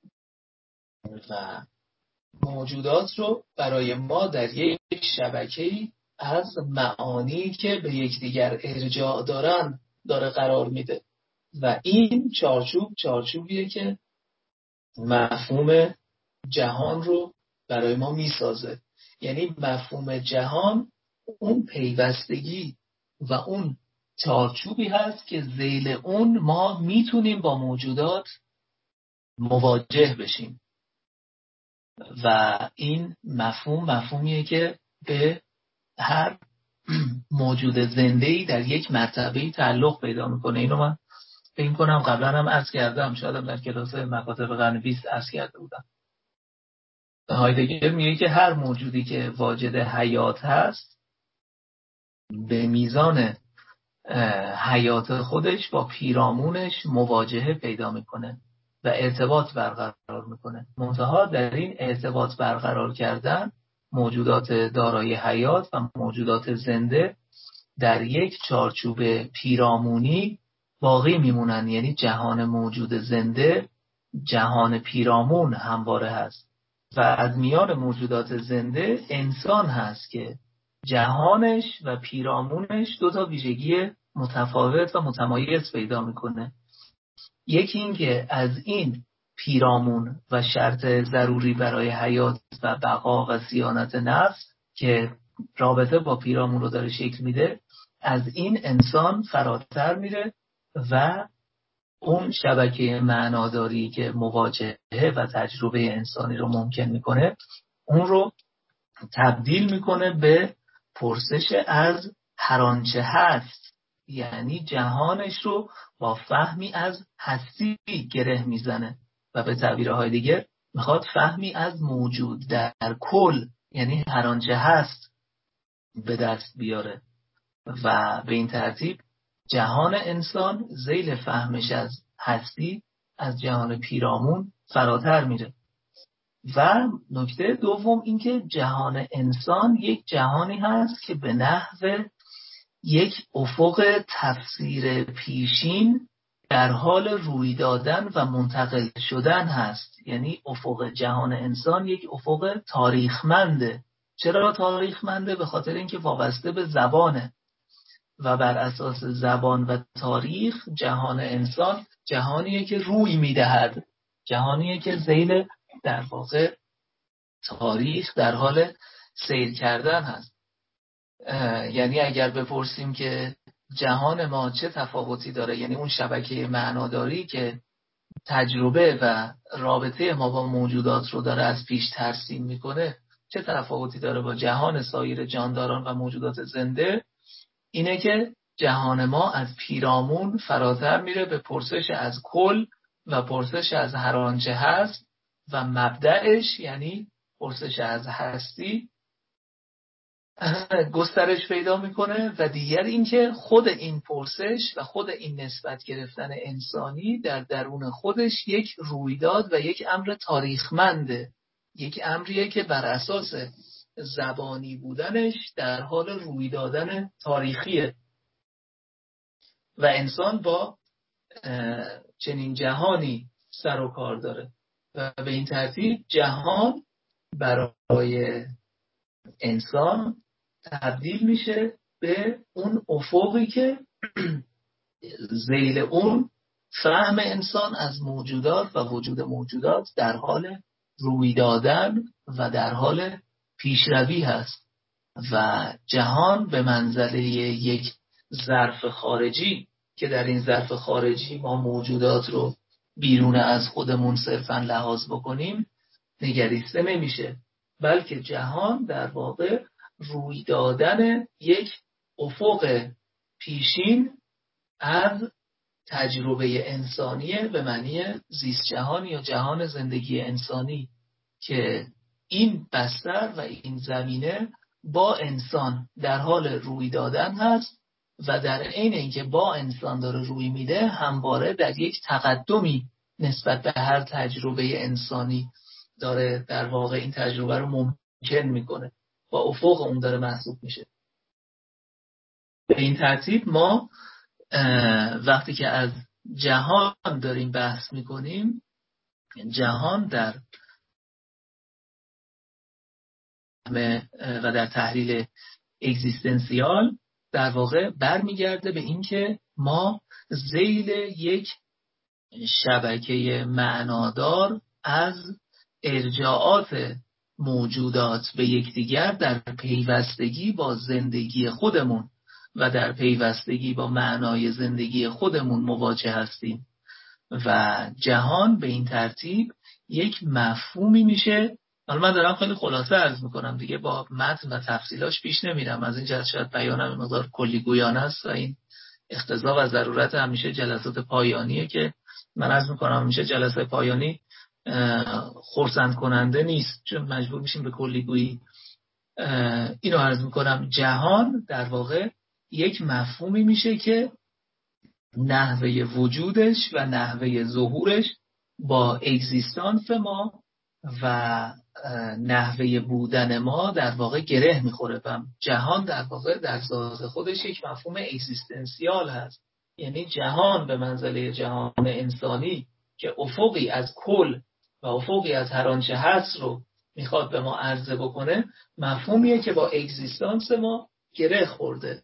و موجودات رو برای ما در یک شبکه‌ای از معانی که به یکدیگر ارجاع دارن داره قرار میده و این چارچوب چارچوبیه که مفهوم جهان رو برای ما میسازه. یعنی مفهوم جهان اون پیوستگی و اون چارچوبی هست که ذیل اون ما میتونیم با موجودات مواجه بشیم و این مفهوم مفهومیه که به هر موجود زنده‌ای در یک مرتبه‌ای تعلق پیدا میکنه. اینو من فکر کنم قبلا هم عرض کردم، شاید هم در کلاس مکاتب قرن بیست عرض کرده بودم. هایدگر میگه که هر موجودی که واجد حیات هست به میزان حیات خودش با پیرامونش مواجهه پیدا میکنه و ارتباط برقرار میکنه. منتها در این ارتباط برقرار کردن موجودات دارای حیات و موجودات زنده در یک چارچوب پیرامونی باقی میمونن. یعنی جهان موجود زنده جهان پیرامون همواره هست و از میان موجودات زنده انسان هست که جهانش و پیرامونش دو تا ویژگی متفاوت و متمایز پیدا میکنه. یکی این که از این پیرامون و شرط ضروری برای حیات و بقا و صیانت نفس که رابطه با پیرامون رو داره شکل میده، از این انسان فراتر میره و اون شبکه معناداری که مواجهه و تجربه انسانی رو ممکن میکنه اون رو تبدیل میکنه به پرسش از هر آنچه هست، یعنی جهانش رو با فهمی از هستی گره میزنه و به تعبیر هایدگر میخواد فهمی از موجود در کل، یعنی هر آنچه هست، به دست بیاره و به این ترتیب جهان انسان ذیل فهمش از هستی از جهان پیرامون فراتر میره. و نکته دوم این که جهان انسان یک جهانی هست که به نحو یک افق تفسیر پیشین در حال روی دادن و منتقل شدن هست. یعنی افق جهان انسان یک افق تاریخمنده. چرا تاریخمنده؟ به خاطر اینکه وابسته به زبانه و بر اساس زبان و تاریخ جهان انسان جهانیه که روی میدهد، جهانیه که ذیل در واقع تاریخ در حال سیر کردن هست. یعنی اگر بپرسیم که جهان ما چه تفاوتی داره، یعنی اون شبکه معناداری که تجربه و رابطه ما با موجودات رو داره از پیش ترسیم میکنه چه تفاوتی داره با جهان سایر جانداران و موجودات زنده، اینه که جهان ما از پیرامون فراتر میره به پرسش از کل و پرسش از هر آنچه هست و مبدأش یعنی پرسش از هستی گسترش پیدا میکنه. و دیگر اینکه خود این پرسش و خود این نسبت گرفتن انسانی در درون خودش یک رویداد و یک امر تاریخمنده، یک امریه که بر اساس زبانی بودنش در حال روی دادن تاریخیه و انسان با چنین جهانی سر و کار داره و به این ترتیب جهان برای انسان تبدیل میشه به اون افقی که ذیل اون فهم انسان از موجودات و وجود موجودات در حال روی دادن و در حال پیشروی هست و جهان به منزله یک ظرف خارجی که در این ظرف خارجی ما موجودات رو بیرون از خودمون صرفاً لحاظ بکنیم نگریسته نمیشه، بلکه جهان در واقع روی دادن یک افق پیشین از تجربه انسانیه به معنی زیست جهان یا جهان زندگی انسانی که این بستر و این زمینه با انسان در حال روی دادن هست و در عین اینکه با انسان داره روی میده همواره در یک تقدمی نسبت به هر تجربه انسانی داره در واقع این تجربه رو ممکن میکنه، با افق اون داره محسوب میشه. به این ترتیب ما وقتی که از جهان داریم بحث میکنیم، جهان در و در تحلیل اگزیستنسیال در واقع برمیگرده به اینکه ما ذیل یک شبکه معنادار از ارجاعات موجودات به یکدیگر در پیوستگی با زندگی خودمون و در پیوستگی با معنای زندگی خودمون مواجه هستیم و جهان به این ترتیب یک مفهومی میشه. حالا من دارم خیلی خلاصه عرض میکنم دیگه، با متن و تفصیلاش پیش نمیرم، از این جهت شاید بیانم مقدار کلی گویانه است و این اقتضا و ضرورت همیشه جلسات پایانیه که من عرض میکنم همیشه جلسه پایانی خرسند کننده نیست چون مجبور میشیم به کلی گویی. اینو عرض میکنم جهان در واقع یک مفهومی میشه که نحوه وجودش و نحوه ظهورش با اگزیستانس ما و نحوه بودن ما در واقع گره میخوره و جهان در واقع در ذات خودش یک مفهوم اگزیستنسیال هست، یعنی جهان به منزله جهان انسانی که افقی از کل و افقی از هر آنچه هست رو میخواد به ما عرضه بکنه، مفهومیه که با اگزیستانس ما گره خورده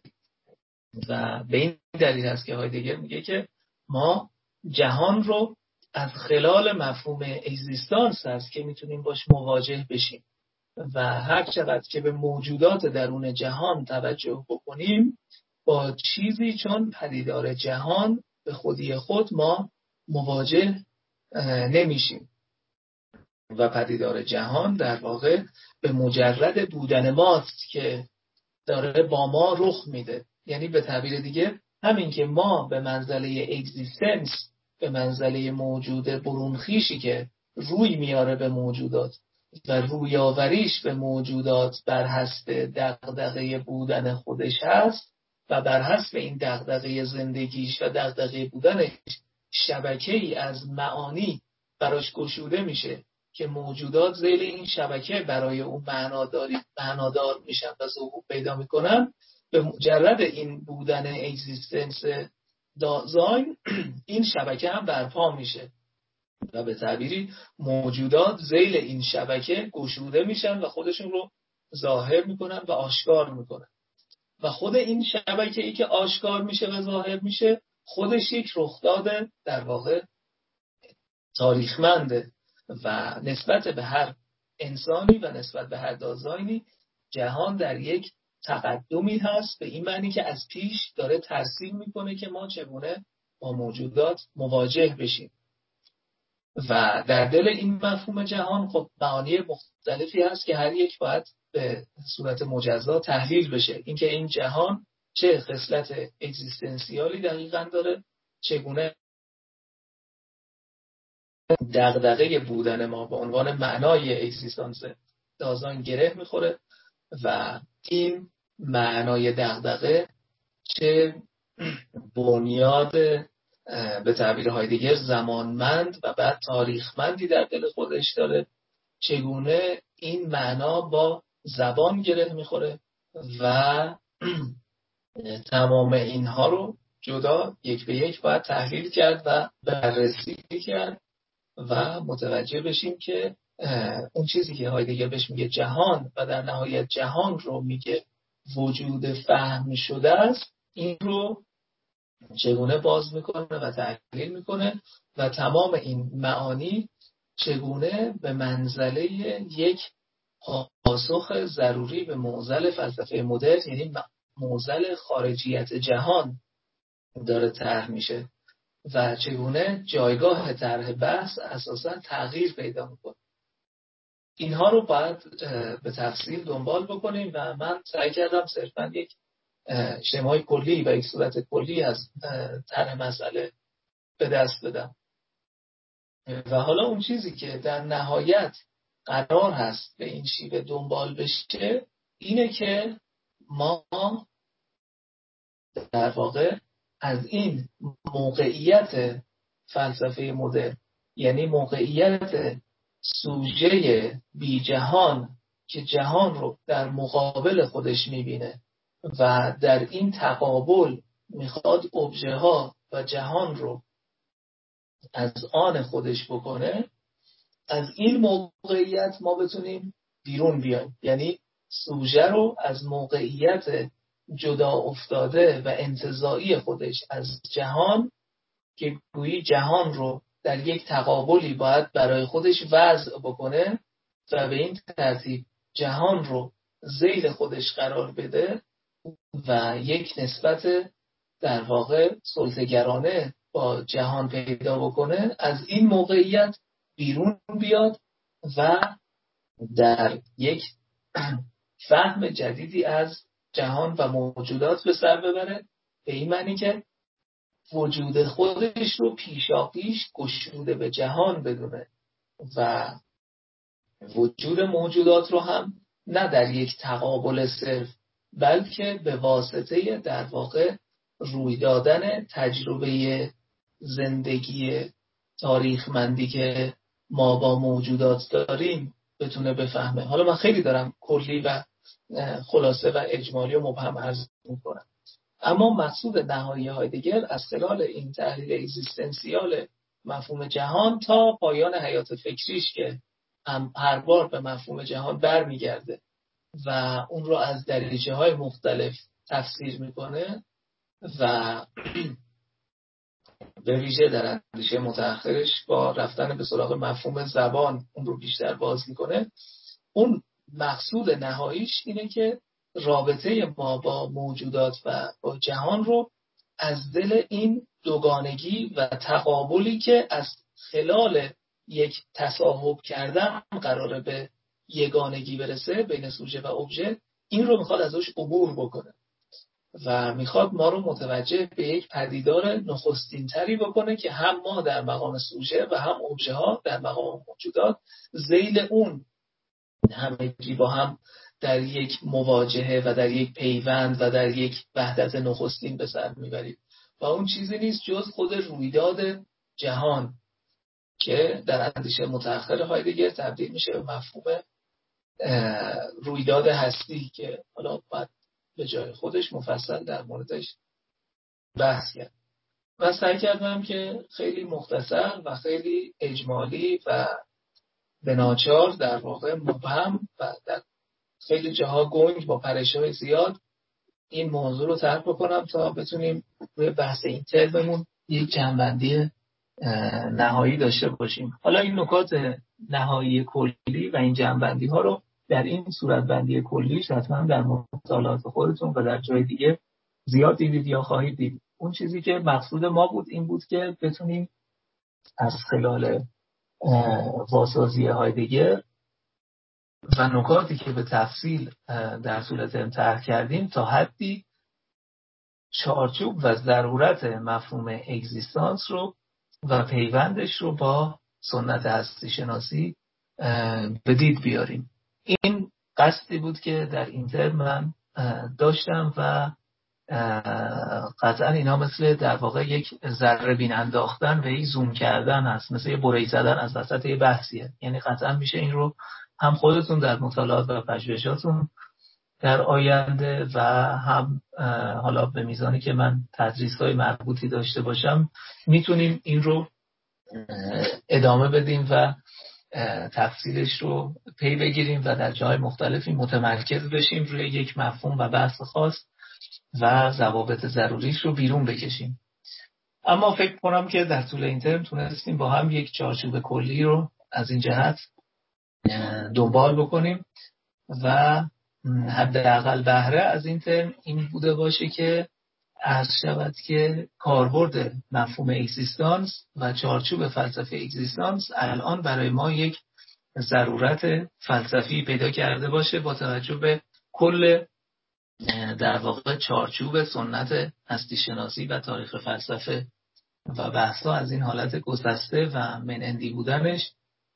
و به این دلیل هست که هایدگر میگه که ما جهان رو از خلال مفهوم اگزیستانس هست که میتونیم باش مواجه بشیم و هر چقدر که به موجودات درون جهان توجه بکنیم با چیزی چون پدیدار جهان به خودی خود ما مواجه نمیشیم و پدیدار جهان در واقع به مجرد بودن ماست که داره با ما رخ میده. یعنی به تعبیر دیگه همین که ما به منزله اگزیستنس، به منزله موجود برونخیشی که روی میاره به موجودات و رویاوریش به موجودات بر حسب دغدغه بودن خودش هست و بر حسب این دغدغه زندگیش و دغدغه بودنش شبکه‌ای از معانی براش گشوده میشه که موجودات ذیل این شبکه برای اون معناداری معنادار میشن و ظهور پیدا میکنن. به مجرد این بودن اگزیستنس دازاین این شبکه هم برپا میشه و به تعبیری موجودات ذیل این شبکه گشوده میشن و خودشون رو ظاهر میکنن و آشکار میکنن و و خود این شبکه‌ای که آشکار میشه و ظاهر میشه خودش یک رخداد در واقع تاریخمنده و نسبت به هر انسانی و نسبت به هر دازاینی جهان در یک تقدمی هست، به این معنی که از پیش داره ترسیم میکنه که ما چگونه با موجودات مواجه بشیم. و در دل این مفهوم جهان خب معانی مختلفی هست که هر یک باید به صورت مجزا تحلیل بشه. اینکه این جهان چه خصلت اگزیستانسیالی دقیقاً داره، چگونه دغدغه بودن ما به عنوان معنای اگزیستانس دازاین گره میخوره و این معنای دغدغه چه بنیاد به تعبیر هایدگر زمانمند و بعد تاریخمندی در دل خودش داره، چگونه این معنا با زبان گره میخوره و تمام اینها رو جدا یک به یک باید تحلیل کرد و بررسی کرد و متوجه بشیم که اون چیزی که هایدگر بهش میگه جهان و در نهایت جهان رو میگه وجود فهم شده است، این رو چگونه باز میکنه و تحلیل میکنه و تمام این معانی چگونه به منزله یک پاسخ ضروری به معضل فلسفه مدرن، یعنی معضل خارجیت جهان داره طرح میشه و چگونه جایگاه طرح بحث اساسا تغییر پیدا میکنه. اینها رو باید به تفصیل دنبال بکنیم و من سعی کردم صرفا یک شمای کلی و یک صورت کلی از طرح مسئله به دست بدم و حالا اون چیزی که در نهایت قرار هست به این شیوه دنبال بشه اینه که ما در واقع از این موقعیت فلسفه مدرن، یعنی موقعیت سوژه بی جهان که جهان رو در مقابل خودش میبینه و در این تقابل میخواد ابژه ها و جهان رو از آن خودش بکنه، از این موقعیت ما بتونیم بیرون بیایم، یعنی سوژه رو از موقعیت جدا افتاده و انتزاعی خودش از جهان که گویی جهان رو در یک تقابلی باید برای خودش وضع بکنه و به این ترتیب جهان رو ذیل خودش قرار بده و یک نسبت در واقع سلطه‌گرانه با جهان پیدا بکنه، از این موقعیت بیرون بیاد و در یک فهم جدیدی از جهان و موجودات به سر ببره، به این معنی که وجود خودش رو پیشاپیش گشوده به جهان بدونه و وجود موجودات رو هم نه در یک تقابل صرف بلکه به واسطه در واقع روی دادن تجربه زندگی تاریخمندی که ما با موجودات داریم بتونه بفهمه. حالا من خیلی دارم کلی و خلاصه و اجمالی و مبهم عرض میکنم، اما مقصود نهایی هایدگر از خلال این تحلیل اگزیستانسیال مفهوم جهان تا پایان حیات فکریش که هم هر بار به مفهوم جهان برمیگرده و اون رو از دریچه های مختلف تفسیر میکنه و به ویژه در اندیشه متأخرش با رفتن به سراغ مفهوم زبان اون رو بیشتر باز میکنه. اون مقصود نهاییش اینه که رابطه ما با موجودات و با جهان رو از دل این دوگانگی و تقابلی که از خلال یک تصاحب کردن قراره به یگانگی برسه بین سوژه و ابژه، این رو میخواد ازش عبور بکنه و میخواد ما رو متوجه به یک پدیدار نخستین تری بکنه که هم ما در مقام سوژه و هم ابژه ها در مقام موجودات ذیل اون همگی با هم در یک مواجهه و در یک پیوند و در یک وحدت نخستین به سر میبریم و اون چیزی نیست جز خود رویداد جهان که در اندیشه متأخر هایدگر تبدیل میشه به مفهوم رویداد هستی که حالا باید به جای خودش مفصل در موردش بحث کرد. من سعی کردم که خیلی مختصر و خیلی اجمالی و به ناچار در واقع مبهم و در خیلی جاها گنگ با پرش‌های زیاد این موضوع رو طرح بکنم تا بتونیم روی بحث این ترممون یک جنبندی نهایی داشته باشیم. حالا این نکات نهایی کلی و این جنبندی ها رو در این صورتبندی کلیش حتما در مطالعات خودتون و در جای دیگه زیاد دیدید یا خواهید دید. اون چیزی که مقصود ما بود این بود که بتونیم از خلال واسازی هایدگر و نکاتی که به تفصیل در صورت طرح کردیم تا حدی چارچوب و ضرورت مفهوم اگزیستانس رو و پیوندش رو با سنت هستی شناسی به دید بیاریم. این قصدی بود که در این ترم من داشتم و قطعا اینا مثل در واقع یک ذره بین انداختن و یک زوم کردن هست، مثل یه بره‌ای زدن از وسط یه بحثیه. یعنی قطعا میشه این رو هم خودتون در مطالعات و پژوهشاتون در آینده و هم حالا به میزانی که من تدریس‌های مربوطی داشته باشم میتونیم این رو ادامه بدیم و تفصیلش رو پی بگیریم و در جای مختلفی متمرکز بشیم روی یک مفهوم و بحث خاص و ضوابط ضروریش رو بیرون بکشیم. اما فکر کنم که در طول این ترم تونستیم با هم یک چارچوب کلی رو از این جهت دنبال بکنیم و حداقل بهره از این ترم این بوده باشه که عرض شود که کاربرد مفهوم اگزیستانس و چارچوب فلسفه اگزیستانس الان برای ما یک ضرورت فلسفی پیدا کرده باشه با توجه به کل در واقع چارچوب سنت هستی شناسی و تاریخ فلسفه و بحثا از این حالت گسسته و منندی بودنش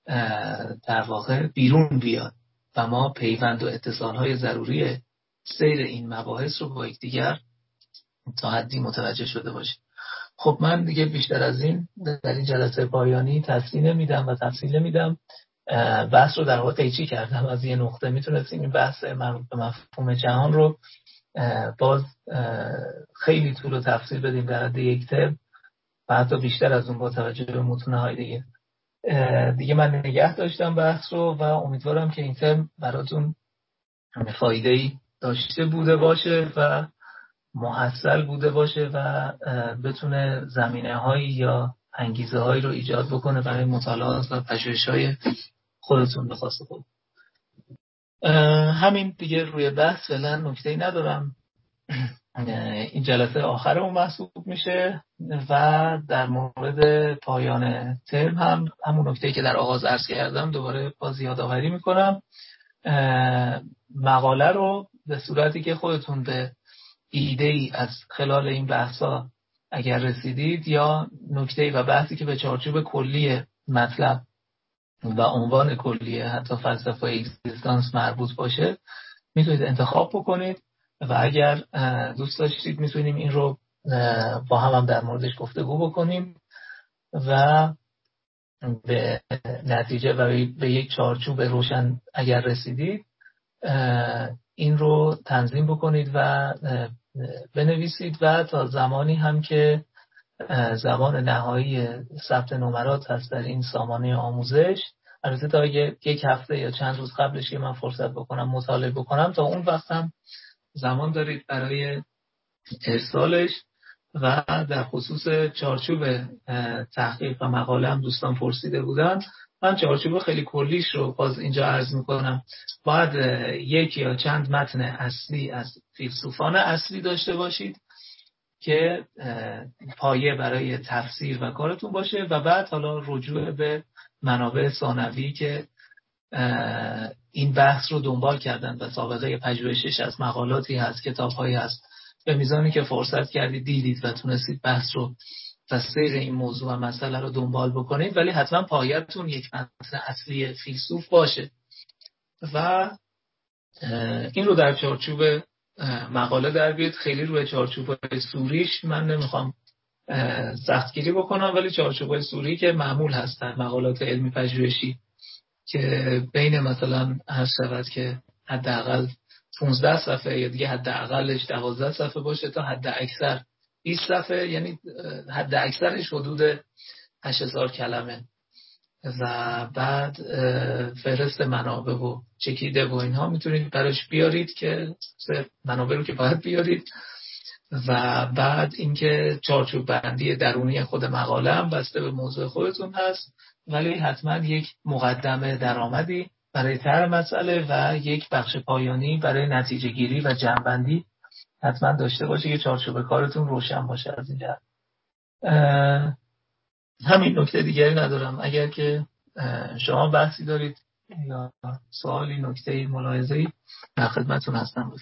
در واقع بیرون بیاد و ما پیوند و اتصالهای ضروری سیر این مباحث رو با یکدیگر تا حدی متوجه شده باشیم. خب من دیگه بیشتر از این در این جلسه پایانی تفصیل نمیدم و تفصیل نمیدم. بحث رو در واقع قیچی کردم از یه نقطه. میتونستیم این بحث مربوط به مفهوم جهان رو باز خیلی طول و تفصیل بدیم در حد یک ترم و حتی بیشتر از اون با توجه به متون‌های دیگه. دیگه من نگه داشتم بحث رو و امیدوارم که این ترم براتون فایده‌ای داشته بوده باشه و محصل بوده باشه و بتونه زمینه‌هایی یا انگیزه‌هایی رو ایجاد بکنه برای مطالعات و پژوهش‌های خودتون به خاص خود. همین دیگه روی بحث فعلا نکته‌ای ندارم. این جلسه آخرمون محسوب میشه و در مورد پایان ترم هم همون نکته‌ای که در آغاز عرض کردم دوباره باز یادآوری میکنم. مقاله رو به صورتی که خودتون به ایده‌ای از خلال این بحثا اگر رسیدید یا نکته‌ای و بحثی که به چارچوب کلی مطلب و عنوان کلی حتی فلسفه اگزیستانس مربوط باشه میتونید انتخاب بکنید و اگر دوست داشتید میتونیم این رو با هم هم در موردش گفتگو بکنیم و به نتیجه و به یک چارچوب روشن اگر رسیدید این رو تنظیم بکنید و بنویسید و تا زمانی هم که زمان نهایی ثبت نمرات هست در این سامانه آموزش، البته تا یک هفته یا چند روز قبلش که من فرصت بکنم مطالعه بکنم، تا اون وقت هم زمان دارید برای ارسالش. و در خصوص چارچوب تحقیق و مقاله هم دوستان پرسیده بودن، من چارچوب خیلی کلیش رو باز اینجا عرض میکنم. باید یک یا چند متن اصلی از فیلسوفان اصلی داشته باشید که پایه برای تفسیر و کارتون باشه و بعد حالا رجوع به منابع ثانوی که این بحث رو دنبال کردن و سابقه پژوهشش از مقالاتی هست، کتاب‌هایی هست، به میزانی که فرصت کردید دیدید و تونستید بحث رو و سیر این موضوع و مسئله رو دنبال بکنید، ولی حتما پایه‌تون یک متن اصلی فیلسوف باشه و این رو در چارچوب مقاله در بیاد. خیلی روی چارچوب سوریش من نمیخوام سختگیری بکنم، ولی چارچوب سوری که معمول هست در مقالات علمی پژوهشی که بین مثلا هر شود که حداقل پانزده صفحه یا دیگه حداقلش دوازده صفحه باشه تا حد اکثر بیست صفحه، یعنی حد اکثرش حدود هشت هزار کلمه و بعد فهرست منابع و چکیده و اینها میتونید براش بیارید که منابع رو که باید بیارید. و بعد اینکه چارچوب بندی درونی خود مقاله هم بسته به موضوع خودتون هست، ولی حتما یک مقدمه درآمدی برای طرح مسئله و یک بخش پایانی برای نتیجه گیری و جمع‌بندی حتما داشته باشه که چارچوب کارتون روشن باشه. از اینجا همین، نکته دیگری ندارم. اگر که شما بحثی دارید یا سوالی، نکته ملاحظه‌ای، در خدمتتون هستم.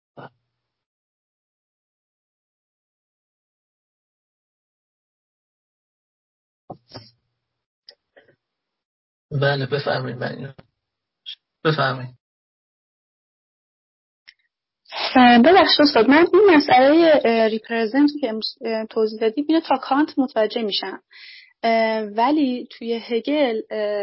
بله بفرمایید. من بفرمایید. ببخشید استاد، من این مسئله ریپرزنت که توضیح دادی اینو تا کانت متوجه میشم، ولی توی هگل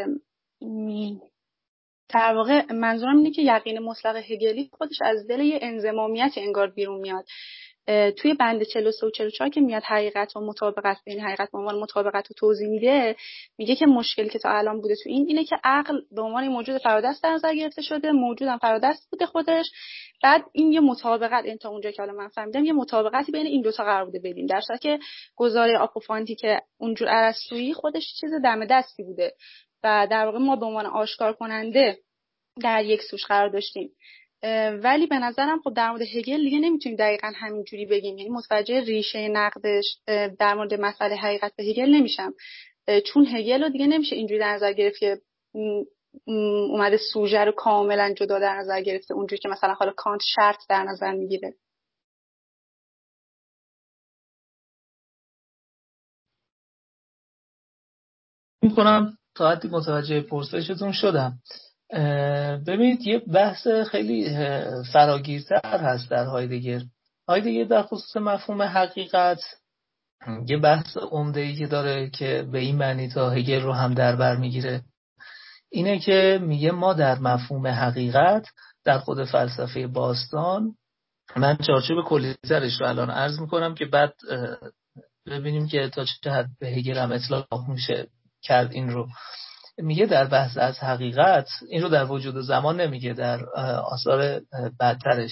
در واقع منظورم اینه که یقین مطلق هگلی خودش از دل یه انضمامیت انگار بیرون میاد. توی بند چهل و سه و چهل و چهار که میاد حقیقت و مطابقت بین حقیقت به عنوان مطابقت رو توضیح میده، میگه که مشکلی که تا الان بوده تو این اینه که عقل به عنوان موجود فرادست در نظر گرفته شده، موجودم فرادست بوده خودش، بعد این یه مطابقت، این تا اونجا که حالا من فهمیدم یه مطابقتی بین این دو تا قرار بوده بدیم، در صورتی که گزاره آپوفانتی که اونجور ارسطویی خودش چیز دم دستی بوده و در واقع ما به عنوان آشکار کننده در یک سوش قرار داشتیم. ولی به نظرم خب در مورد هگل دیگه نمیتونیم دقیقاً همین جوری بگیم، یعنی متوجه ریشه نقدش در مورد مسئله حقیقت به هگل نمیشم، چون هگل رو دیگه نمیشه اینجوری در نظر گرفت که اومده سوژه رو کاملا جدا در نظر گرفته اونجوری که مثلا حالا کانت شرط در نظر میگیره. میکنم تا حدی متوجه پرسشتون شدم. ببینید یه بحث خیلی فراگیرتر هست در هایدگر. هایدگر در خصوص مفهوم حقیقت یه بحث عمده‌ای که داره که به این معنی تا هگل رو هم در بر میگیره، اینه که میگه ما در مفهوم حقیقت در خود فلسفه باستان، من چارچوب کلی‌ترش رو الان عرض میکنم که بعد ببینیم که تا چه حد به هگل هم اطلاق میشه کرد این رو. میگه در بحث از حقیقت، این رو در وجود و زمان نمیگه، در آثار بعدترش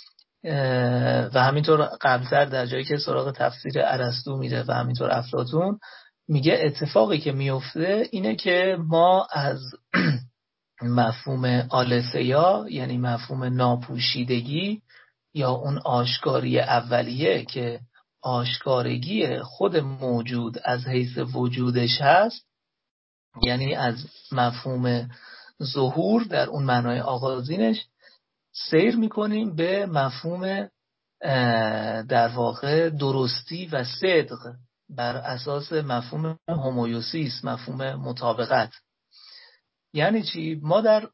و همینطور قبلتر در جایی که سراغ تفسیر ارسطو میره و همینطور افلاطون، میگه اتفاقی که میفته اینه که ما از مفهوم آلثیا، یعنی مفهوم ناپوشیدگی یا اون آشکاری اولیه که آشکارگی خود موجود از حیث وجودش هست، یعنی از مفهوم ظهور در اون معنای آغازینش، سیر میکنیم به مفهوم در واقع درستی و صدق بر اساس مفهوم هومویوسیس، مفهوم مطابقت. یعنی چی؟ ما در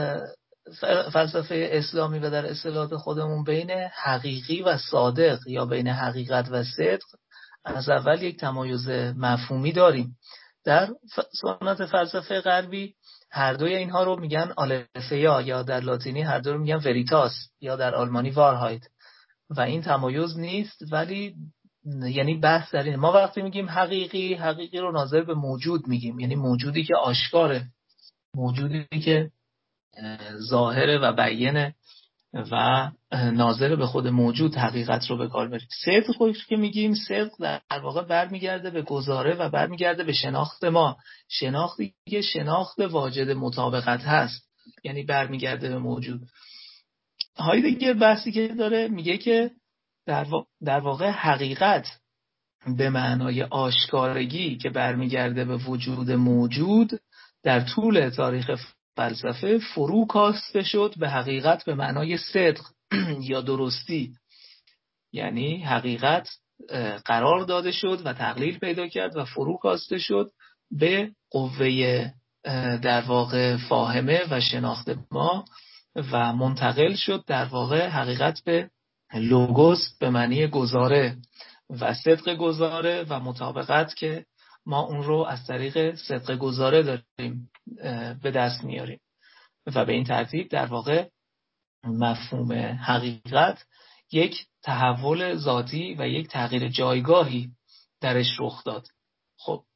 فلسفه اسلامی و در اصطلاحات خودمون بین حقیقی و صادق یا بین حقیقت و صدق از اول یک تمایز مفهومی داریم. در سنت فلسفه غربی هر دوی اینها رو میگن آلثیا، یا در لاتینی هر دو رو میگن وریتاس، یا در آلمانی وارهایت، و این تمایز نیست. ولی یعنی بحث در این، ما وقتی میگیم حقیقی، حقیقی رو ناظر به موجود میگیم، یعنی موجودی که آشکاره، موجودی که ظاهره و بیانه و ناظر به خود موجود حقیقت رو به کار بریم. صدق خودش که میگیم، صدق در واقع برمیگرده به گزاره و برمیگرده به شناخت ما، شناختی که شناخت واجد مطابقت هست، یعنی برمیگرده به موجود. هایدگر بحثی که داره میگه که در واقع حقیقت به معنای آشکارگی که برمیگرده به وجود موجود در طول تاریخ فلسفه فرو کاسته شد به حقیقت به معنای صدق یا درستی، یعنی حقیقت قرار داده شد و تقلیل پیدا کرد و فرو کاسته شد به قوه در واقع فاهمه و شناخت ما و منتقل شد در واقع حقیقت به لوگوس به معنی گزاره و صدق گزاره و مطابقت که ما اون رو از طریق صدق گزاره داریم به دست میاریم و به این ترتیب در واقع مفهوم حقیقت یک تحول ذاتی و یک تغییر جایگاهی درش رخ داد. خب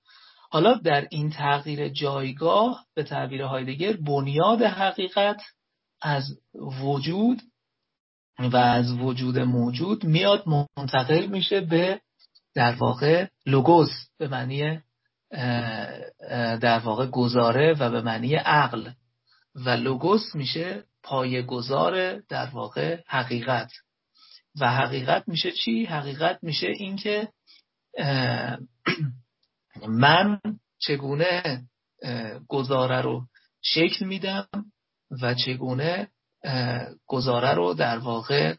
حالا در این تغییر جایگاه به تعبیر هایدگر بنیاد حقیقت از وجود و از وجود موجود میاد منتقل میشه به در واقع لوگوس به معنی در واقع گزاره و به معنی عقل و لوگوس میشه پایه‌گذار در واقع حقیقت و حقیقت میشه چی؟ حقیقت میشه این که من چگونه گزاره رو شکل میدم و چگونه گزاره رو در واقع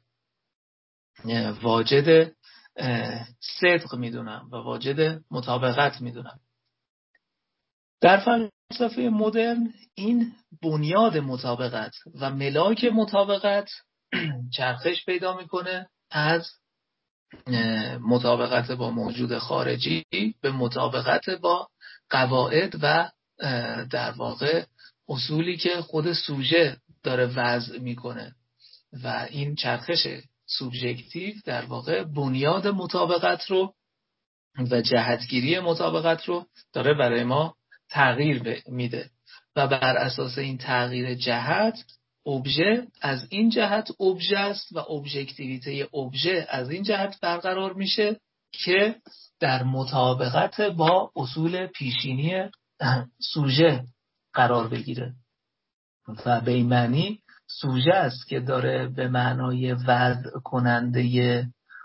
واجد صدق میدونم و واجد مطابقت میدونم. در فلسفه مدرن این بنیاد مطابقت و ملاک مطابقت چرخش پیدا میکنه از مطابقت با موجود خارجی به مطابقت با قواعد و در واقع اصولی که خود سوژه داره وضع میکنه و این چرخش سوبژکتیو در واقع بنیاد مطابقت رو و جهتگیری مطابقت رو داره برای ما تغییر میده و بر اساس این تغییر جهت ابژه از این جهت ابژه است و ابژکتیویته ابژه از این جهت برقرار میشه که در مطابقت با اصول پیشینی سوژه قرار بگیره و به این معنی سوژه است که داره به معنای وضع کننده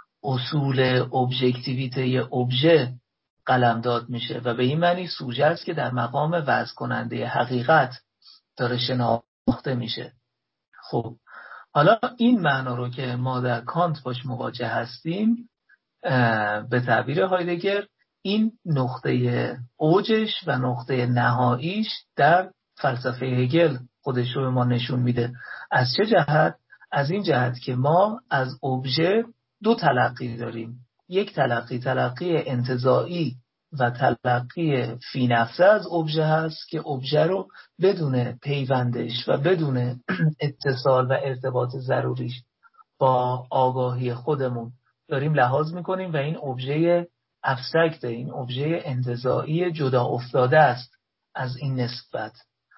اصول ابژکتیویته ابژه قلمداد میشه و به این معنی سوژه است که در مقام وضع کننده حقیقت داره شناخته میشه. خب حالا این معنا رو که ما در کانت باش مواجه هستیم به تعبیر هایدگر این نقطه اوجش و نقطه نهاییش در فلسفه هگل خودش رو به ما نشون میده. از چه جهت؟ از این جهت که ما از ابژه دو تلقی داریم، یک تلقی تلقی انتزاعی و تلقی فی نفسه از ابژه هست که ابژه رو بدون پیوندش و بدون اتصال و ارتباط ضروریش با آگاهی خودمون داریم لحاظ میکنیم و این ابژه ابسترکت، این ابژه انتزاعی جدا افتاده است از این نسبت.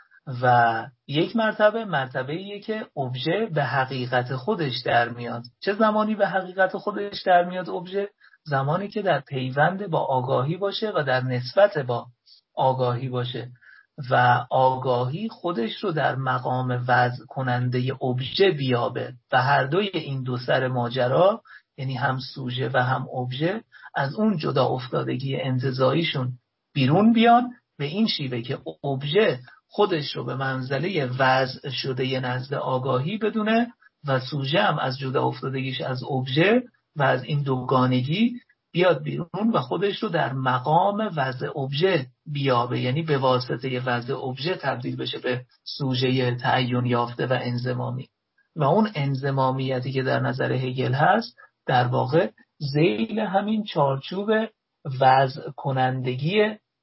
و یک مرتبه مرتبه ایه که ابژه به حقیقت خودش در میاد. چه زمانی به حقیقت خودش در میاد ابژه؟ زمانی که در پیوند با آگاهی باشه و در نسبت با آگاهی باشه و آگاهی خودش رو در مقام وضع کننده ابژه بیابه و هر دوی این دو سر ماجرا، یعنی هم سوژه و هم ابژه، از اون جدا افتادگی انتزاعیشون بیرون بیان به این شیوه که ابژه خودش رو به منزله وضع شده نزد آگاهی بدونه و سوژه هم از جدا افتادگیش از ابژه و از این دوگانگی بیاد بیرون و خودش رو در مقام وضع ابژه بیابه، یعنی به واسطه وضع ابژه تبدیل بشه به سوژه تعین یافته و انضمامی. و اون انضمامیتی که در نظر هگل هست در واقع ذیل همین چارچوب وضع کنندگی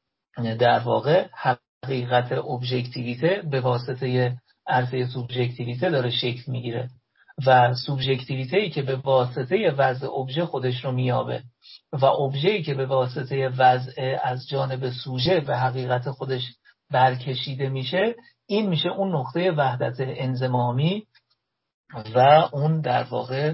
در واقع حقیقت ابژکتیویته به واسطه عرصه سوبژکتیویته داره شکل میگیره و سوبژکتیویته‌ای که به واسطه وضع ابژه خودش رو میابه و ابژه‌ای که به واسطه وضع از جانب سوژه به حقیقت خودش برکشیده میشه، این میشه اون نقطه وحدت انضمامی و اون در واقع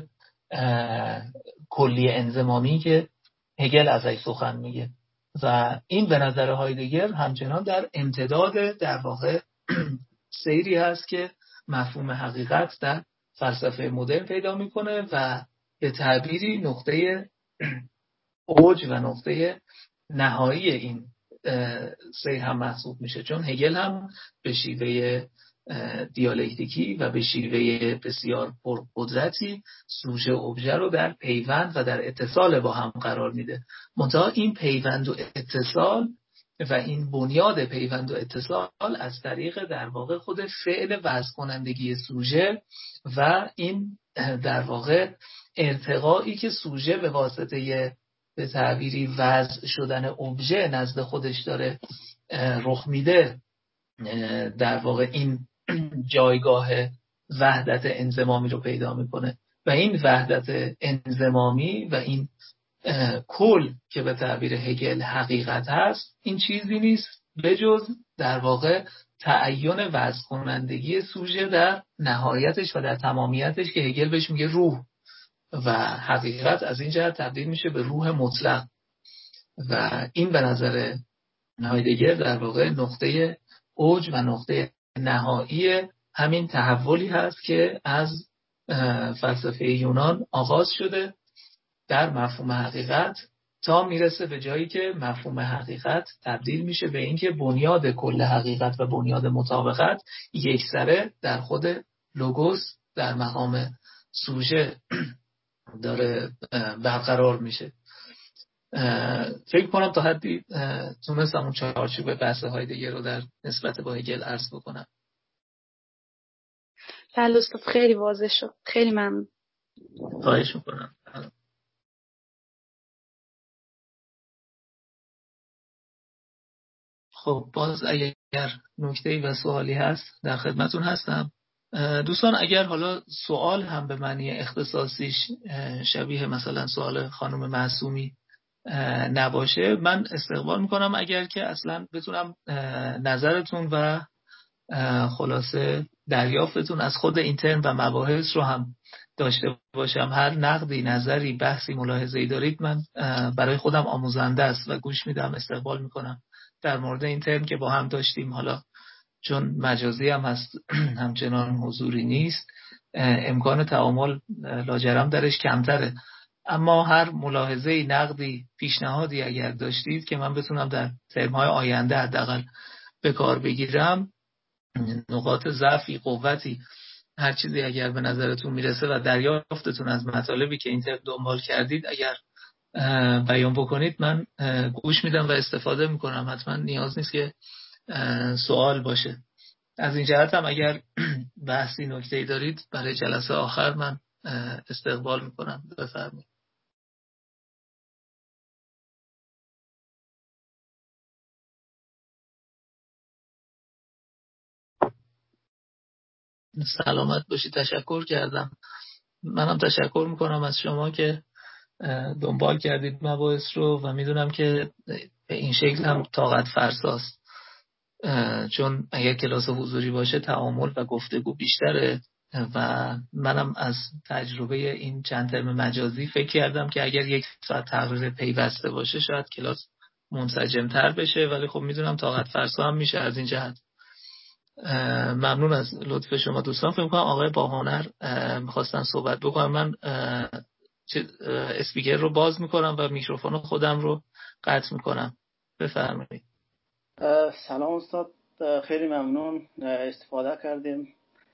کلی انضمامی که هگل ازش سخن میگه. و این به نظر هایدگر همچنان در امتداد در واقع سیری هست که مفهوم حقیقت در فلسفه مدرن پیدا میکنه و به تعبیری نقطه اوج و نقطه نهایی این سیر هم محسوب میشه، چون هگل هم به شیوه دیالکتیکی و به شیوه بسیار پرقدرتی سوژه و ابژه رو در پیوند و در اتصال با هم قرار میده. منتها این پیوند و اتصال و این بنیاد پیوند و اتصال از طریق در واقع خود فعل وضع کنندگی سوژه و این در واقع ارتقایی که سوژه به واسطه به تعبیری وضع شدن ابژه نزد خودش داره رخ میده، در واقع این جایگاه وحدت انضمامی رو پیدا میکنه و این وحدت انضمامی و این کل که به تعبیر هگل حقیقت هست این چیزی نیست بجز در واقع تعین وضع کنندگی سوژه در نهایتش و در تمامیتش که هگل بهش میگه روح، و حقیقت از این جهت تبدیل میشه به روح مطلق. و این به نظر هایدگر در واقع نقطه اوج و نقطه نهایی همین تحولی هست که از فلسفه یونان آغاز شده در مفهوم حقیقت تا میرسه به جایی که مفهوم حقیقت تبدیل میشه به اینکه بنیاد کل حقیقت و بنیاد مطابقت یکسره در خود لوگوس در مقام سوژه داره برقرار میشه. فکر کنم تا حدی تونستم اون چارچوب بحث هایدگر رو در نسبت با هگل عرض بکنم. بله استاد خیلی واضح شد، خیلی ممنون. خواهش میکنم. خب باز اگر نکته‌ای و سوالی هست در خدمتون هستم. دوستان اگر حالا سوال هم به معنی اختصاصیش شبیه مثلا سوال خانم معصومی نباشه من استقبال میکنم، اگر که اصلا بتونم نظرتون و خلاصه دریافتتون از خود این ترم و مباحث رو هم داشته باشم. هر نقدی، نظری، بحثی، ملاحظه‌ای دارید من برای خودم آموزنده است و گوش میدم، استقبال میکنم. در مورد این ترم که با هم داشتیم، حالا چون مجازی هم هست همچنان حضوری نیست، امکان تعامل لاجرم درش کمتره، اما هر ملاحظه‌ای، نقدی، پیشنهادی اگر داشتید که من بتونم در ترم‌های آینده حداقل به کار بگیرم، نقاط ضعفی، قوتی، هر چیزی اگر به نظرتون میرسه و دریافتتون از مطالبی که این ترم دنبال کردید اگر بیان بکنید من گوش میدم و استفاده میکنم. حتما نیاز نیست که سوال باشه. از این جهت هم اگر بحثی، نکته‌ای دارید برای جلسه آخر من استقبال میکنم. بفرمایید. سلامت باشید. تشکر کردم. منم تشکر میکنم از شما که دنبال کردید مباحث رو و میدونم که به این شکل هم طاقت فرساست، چون اگر کلاس حضوری باشه تعامل و گفتگو بیشتره و منم از تجربه این چند ترم مجازی فکر کردم که اگر یک ساعت تقریر پیوسته باشه شاید کلاس منسجم‌تر بشه، ولی خب میدونم طاقت فرسا هم میشه. از این جهت ممنون از لطف شما دوستان. فکر کنم آقای باهنر میخواستن صحبت بکنم. من اسپیکر رو باز میکنم و میکروفون خودم رو قطع میکنم. بفرمایید. سلام استاد، خیلی ممنون، استفاده کردیم.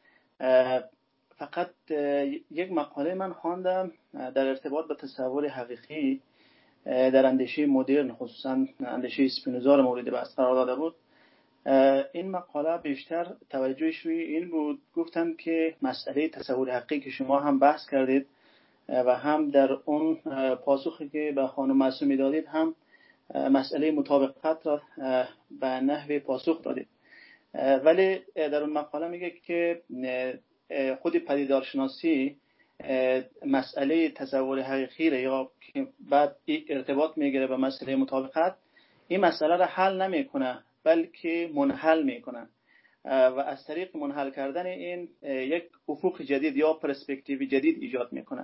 فقط یک مقاله من خواندم در ارتباط با تصور حقیقی در اندیشه مدرن، خصوصا اندیشه اسپینوزا رو مورد بحث قرار داده بود. این مقاله بیشتر توجهش روی این بود، گفتن که مسئله تصور حقیقی که شما هم بحث کردید و هم در اون پاسخی که به خانم معصومی دادید هم مسئله مطابقت را به نحو پاسخ دادید، ولی در اون مقاله میگه که خود پدیدارشناسی مسئله تصور حقیقی را یا بعد ارتباط میگیره به مسئله مطابقت، این مسئله را حل نمیکنه بلکه منحل میکنه و از طریق منحل کردن این یک افق جدید یا پرسپکتیو جدید ایجاد میکنه.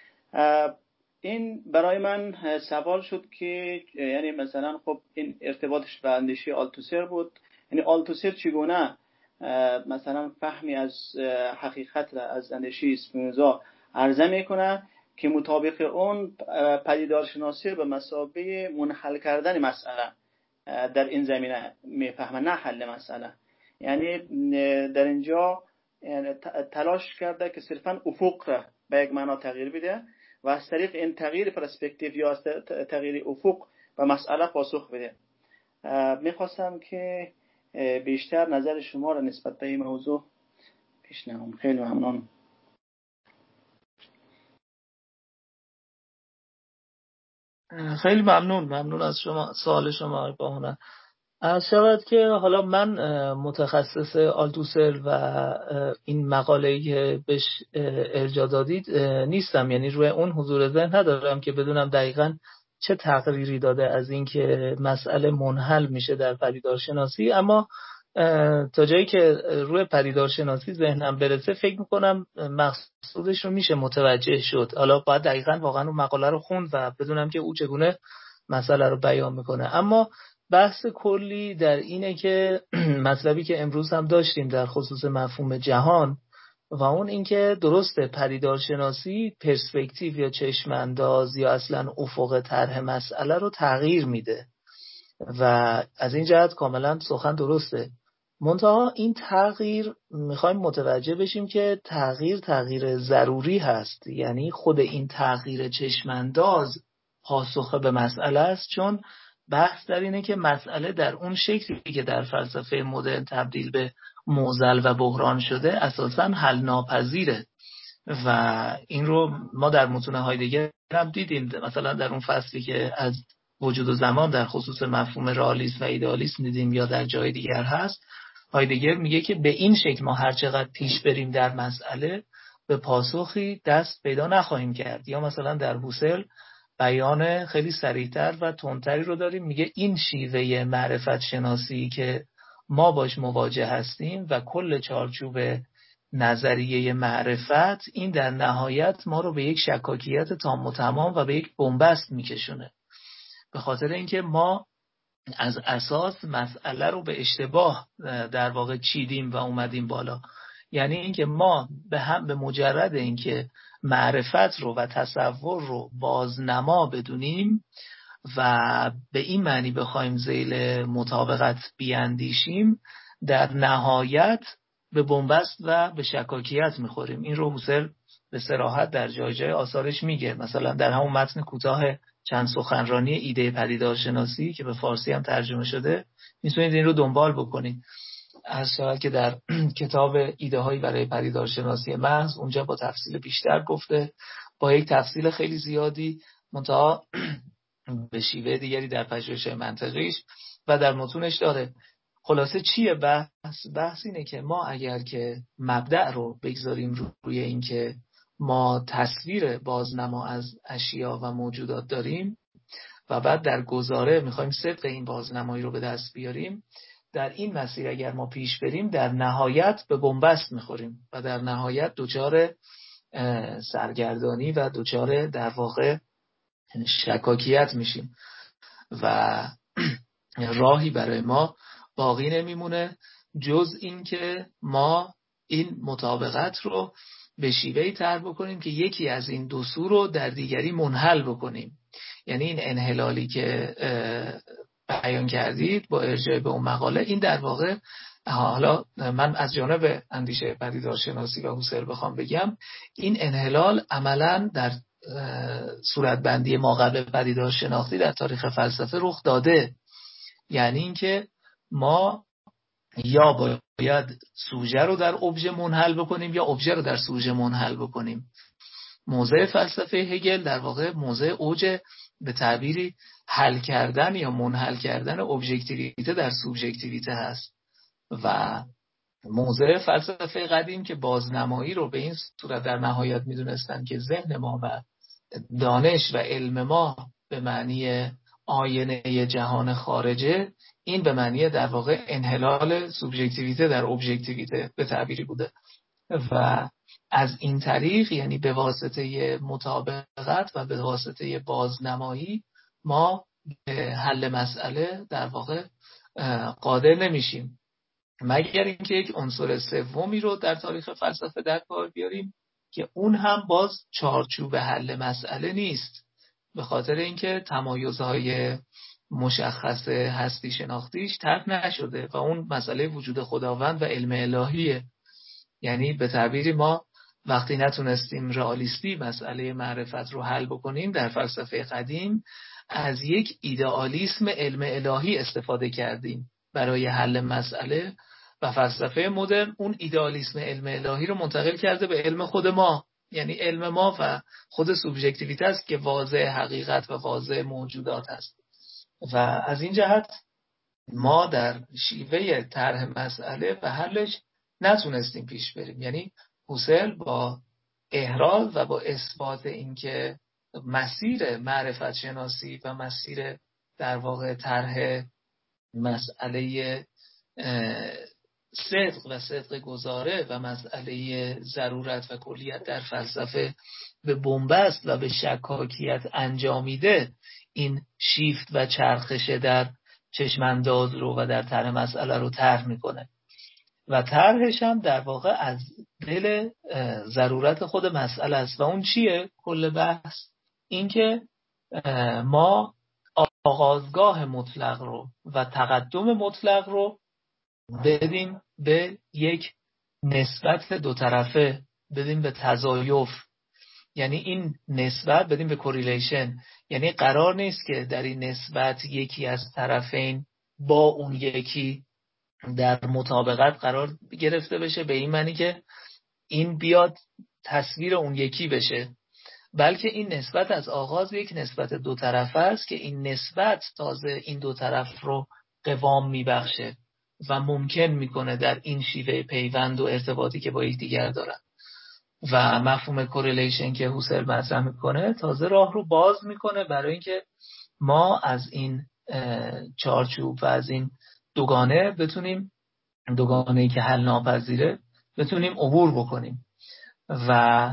این برای من سوال شد که یعنی مثلا خب این ارتباطش به اندیشه آلتوسر بود، یعنی آلتوسر چگونه مثلا فهمی از حقیقت را از اندیشه اسپینوزا عرضه میکنه که مطابق اون پدیدارشناسی به مثابه منحل کردن مسئله در این زمینه میفهمه، نه حل مسئله. یعنی در اینجا تلاش کرده که صرفا افق را به یک معنا تغییر بده و از طریق این تغییر پرسپکتیو یا از تغییر افق به مسئله پاسخ بده. میخواستم که بیشتر نظر شما را نسبت به این موضوع پیشنهاد. خیلی ممنون. خیلی ممنون ممنون از شما، سوال شما با هنر. از شود که حالا من متخصص آلتوسر و این مقاله‌ای که بهش ارجاع دادید نیستم، یعنی روی اون حضور ذهن ندارم که بدونم دقیقاً چه تقریری داده از این که مسئله منحل میشه در پدیدارشناسی، اما تا جایی که روی پدیدارشناسی ذهنم برسه فکر میکنم مقصودش رو میشه متوجه شد. حالا باید دقیقاً واقعا اون مقاله رو خوند و بدونم که او چگونه مسئله رو بیان میکنه. اما بحث کلی در اینه که مطلبی که امروز هم داشتیم در خصوص مفهوم جهان و اون اینکه درسته پدیدارشناسی پرسپکتیو یا چشم انداز یا اصلا افق طرح مسئله رو تغییر میده و از این جهت کاملا سخن درسته. منتها این تغییر میخوایم متوجه بشیم که تغییر تغییر ضروری هست، یعنی خود این تغییر چشم انداز پاسخ به مسئله است، چون بحث در اینه که مسئله در اون شکلی که در فلسفه مدرن تبدیل به معضل و بحران شده اساساً حل ناپذیره و این رو ما در متون هایدگر هم دیدیم. مثلا در اون فصلی که از وجود و زمان در خصوص مفهوم رئالیسم و ایدئالیسم دیدیم یا در جای دیگر هست، هایدگر میگه که به این شکل ما هر چقدر پیش بریم در مسئله به پاسخی دست پیدا نخواهیم کرد. یا مثلا در هوسل بیان خیلی سریعتر و تندتری رو داریم، میگه این شیوه معرفت شناسی که ما باش مواجه هستیم و کل چارچوب نظریه معرفت، این در نهایت ما رو به یک شکاکیت تام و تمام و به یک بنبست میکشونه، به خاطر اینکه ما از اساس مسئله رو به اشتباه در واقع چیدیم و اومدیم بالا. یعنی اینکه ما به هم به مجرد اینکه معرفت رو و تصور رو بازنما بدونیم و به این معنی بخوایم ذیل مطابقت بیاندیشیم، در نهایت به بنبست و به شکاکیت میخوریم. این رو هوسل به صراحت در جای جای آثارش میگه. مثلا در همون متن کوتاه چند سخنرانی ایده پدیدارشناسی که به فارسی هم ترجمه شده میتونید این رو دنبال بکنید. از شاید که در کتاب ایده هایی برای پدیدارشناسی محض اونجا با تفصیل بیشتر گفته، با یک تفصیل خیلی زیادی، منتها به شیوه دیگری در پژوهش‌های منطقیش و در متونش داره. خلاصه چیه بحث؟ بحث اینه که ما اگر که مبدأ رو بگذاریم روی این که ما تصویر بازنما از اشیا و موجودات داریم و بعد در گزاره میخوایم صدق این بازنمایی رو به دست بیاریم، در این مسیر اگر ما پیش بریم در نهایت به بنبست میخوریم و در نهایت دچار سرگردانی و دچار در واقع شکاکیت میشیم و راهی برای ما باقی نمیمونه جز این که ما این مطابقت رو به شیوهی طرح بکنیم که یکی از این دو سو رو در دیگری منحل بکنیم. یعنی این انحلالی که بیان کردید با ارجاع به اون مقاله، این در واقع، حالا من از جانب اندیشه پدیدارشناسی و هوسل بخوام بگم، این انحلال عملاً در صورتبندی ما قبل پدیدارشناسی در تاریخ فلسفه رخ داده. یعنی اینکه ما یا باید سوژه رو در ابژه منحل بکنیم یا ابژه رو در سوژه منحل بکنیم. موضع فلسفه هگل در واقع موضع اوج به تعبیری حل کردن یا منحل کردن ابژکتیویته در سوبژکتیویته هست و موضع فلسفه قدیم که بازنمایی رو به این صورت در نهایت میدونستن که ذهن ما و دانش و علم ما به معنی آینه جهان خارجه، این به معنی در واقع انحلال سوبژکتیویته در ابژکتیویته به تعبیری بوده و از این طریق، یعنی به واسطه مطابقت و به واسطه بازنمایی، ما به حل مسئله در واقع قادر نمیشیم مگر اینکه یک عنصر سومی رو در تاریخ فلسفه در کار بیاریم که اون هم باز چارچوب حل مسئله نیست، به خاطر اینکه تمایزهای مشخص هستی شناختیش طرح نشده و اون مسئله وجود خداوند و علم الهیه. یعنی به تعبیری ما وقتی نتونستیم رئالیستی مسئله معرفت رو حل بکنیم در فلسفه قدیم، از یک ایدئالیسم علم الهی استفاده کردیم برای حل مسئله و فلسفه مدرن اون ایدئالیسم علم الهی رو منتقل کرده به علم خود ما. یعنی علم ما و خود سوبژکتیویته است که واضع حقیقت و واضع موجودات است و از این جهت ما در شیوه طرح مسئله و حلش نتونستیم پیش بریم. یعنی هوسل با احراز و با اثبات اینکه مسیر معرفت شناسی و مسیر در واقع طرح مسئله صدق و صدق گزاره و مسئله ضرورت و کلیت در فلسفه به بنبست و به شکاکیت انجامیده، این شیفت و چرخش در چشمانداز رو و در طرح مسئله رو طرح میکنه و طرحش هم در واقع از دل ضرورت خود مسئله است. و اون چیه؟ کل بحث این که ما آغازگاه مطلق رو و تقدم مطلق رو بدیم به یک نسبت دو طرفه، بدیم به تضایف، یعنی این نسبت بدیم به کوریلیشن. یعنی قرار نیست که در این نسبت یکی از طرفین با اون یکی در مطابقت قرار گرفته بشه به این معنی که این بیاد تصویر اون یکی بشه، بلکه این نسبت از آغاز یک نسبت دو طرفه است که این نسبت تازه این دو طرف رو قوام میبخشه و ممکن میکنه در این شیوه پیوند و ارتباطی که با یکدیگر دارن. و مفهوم کوریلیشن که هوسل مطرح میکنه تازه راه رو باز میکنه برای اینکه ما از این چارچوب و از این دوگانه بتونیم، دوگانه‌ای که حل ناپذیره، بتونیم عبور بکنیم. و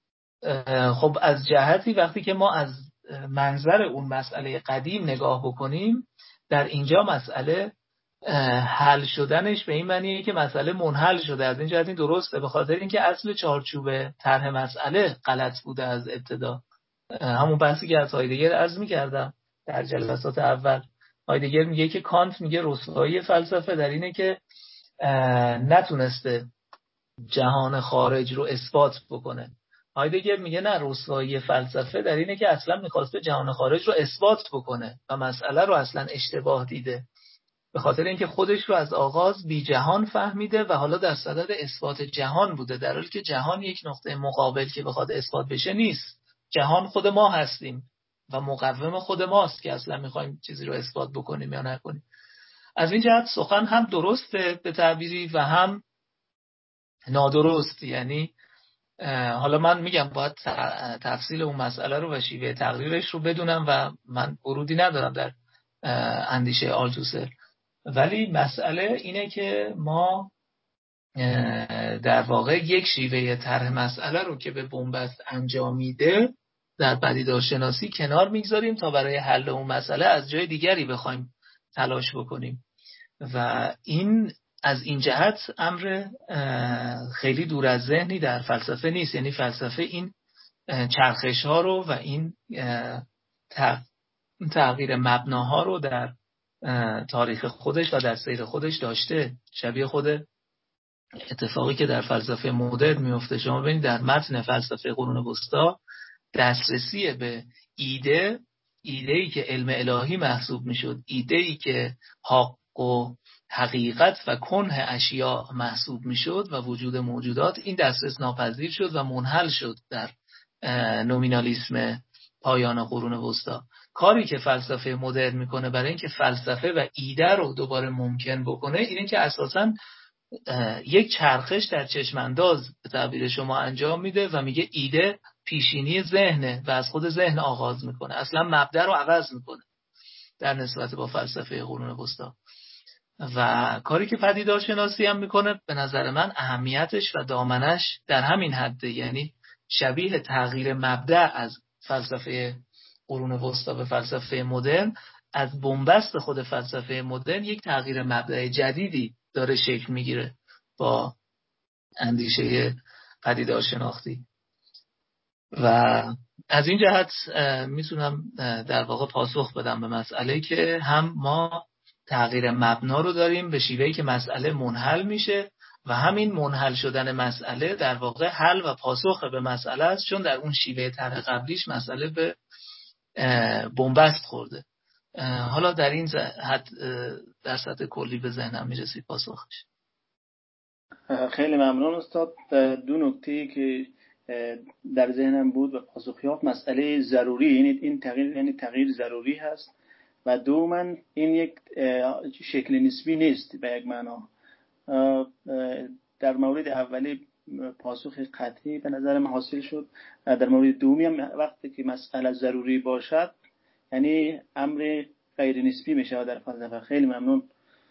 خب از جهتی وقتی که ما از منظر اون مسئله قدیم نگاه بکنیم، در اینجا مسئله حل شدنش به این معنیه که مسئله منحل شده. از این جهت این درسته، به خاطر اینکه اصل چارچوب طرح مسئله غلط بوده از ابتدا. همون بحثی که از هایدگر عرض می‌کردم در جلسات اول، هایدگر میگه که کانت میگه رسوایی فلسفه در اینه که نتونسته جهان خارج رو اثبات بکنه. هایدگر میگه نه، رسوایی فلسفه در اینه که اصلا میخواسته جهان خارج رو اثبات بکنه و مسئله رو اصلا اشتباه دیده، به خاطر اینکه خودش رو از آغاز بی جهان فهمیده و حالا در صدد اثبات جهان بوده، در حالی که جهان یک نقطه مقابل که بخواد اثبات بشه نیست. جهان خود ما هستیم و مقوم خود ماست که اصلا میخوایم چیزی رو اثبات بکنیم یا نکنیم. از این جهت سخن هم درسته به تعبیری و هم نادرست. یعنی حالا من میگم باید تفصیل اون مسئله رو و شیوه تقریرش رو بدونم و من ورودی ندارم در اندیشه آلتوسر، ولی مسئله اینه که ما در واقع یک شیوه طرح مسئله رو که به بنبست انجام میده در پدیدارشناسی کنار میگذاریم تا برای حل اون مسئله از جای دیگری بخوایم تلاش بکنیم. و این از این جهت امر خیلی دور از ذهنی در فلسفه نیست. یعنی فلسفه این چرخش ها رو و این تغییر مبناها رو در تاریخ خودش و در سیر خودش داشته. شبیه خود اتفاقی که در فلسفه مدرن میفته. شما ببینید در متن فلسفه قرون وسطا دسترسی به ایده، ایده‌ای که علم الهی محسوب میشد، ایده‌ای که حق و حقیقت و کنه اشیاء محسوب میشد و وجود موجودات، این دسترس ناپذیر شد و منحل شد در نومینالیسم پایان قرون وسطا. کاری که فلسفه مدرن میکنه برای اینکه فلسفه و ایده رو دوباره ممکن بکنه اینه که اساساً یک چرخش در چشمانداز به تعبیر شما انجام میده و میگه ایده پیشینی ذهنه و از خود ذهن آغاز میکنه، اصلا مبدا رو عوض میکنه در نسبت با فلسفه قرون وسطا. و کاری که پدیدارشناسی هم میکنه به نظر من اهمیتش و دامنش در همین حده، یعنی شبیه تغییر مبدا از فلسفه قرون وسطا به فلسفه مدرن، از بنبست خود فلسفه مدرن یک تغییر مبدأ جدیدی داره شکل میگیره با اندیشه پدیدارشناختی. و از این جهت میتونم در واقع پاسخ بدم به مسئله که هم ما تغییر مبنا رو داریم به شیوهی که مسئله منحل میشه و همین منحل شدن مسئله در واقع حل و پاسخ به مسئله است، چون در اون شیوه طرح قبلیش مسئله به بنبست خورده. حالا در این حد در سطح کلی به ذهنم میرسید پاسخش. خیلی ممنون استاد. دو نکته که در ذهنم بود و پاسخ یافت، مسئله ضروری، یعنی این تغییر یعنی تغییر ضروری هست و دوما این یک شکل نسبی نیست به یک معنا. در مورد اولی پاسخ قطعی به نظر من حاصل شد. در مورد دومی هم وقتی که مسئله ضروری باشد یعنی امر غیر نسبی میشه در فلسفه. خیلی ممنون.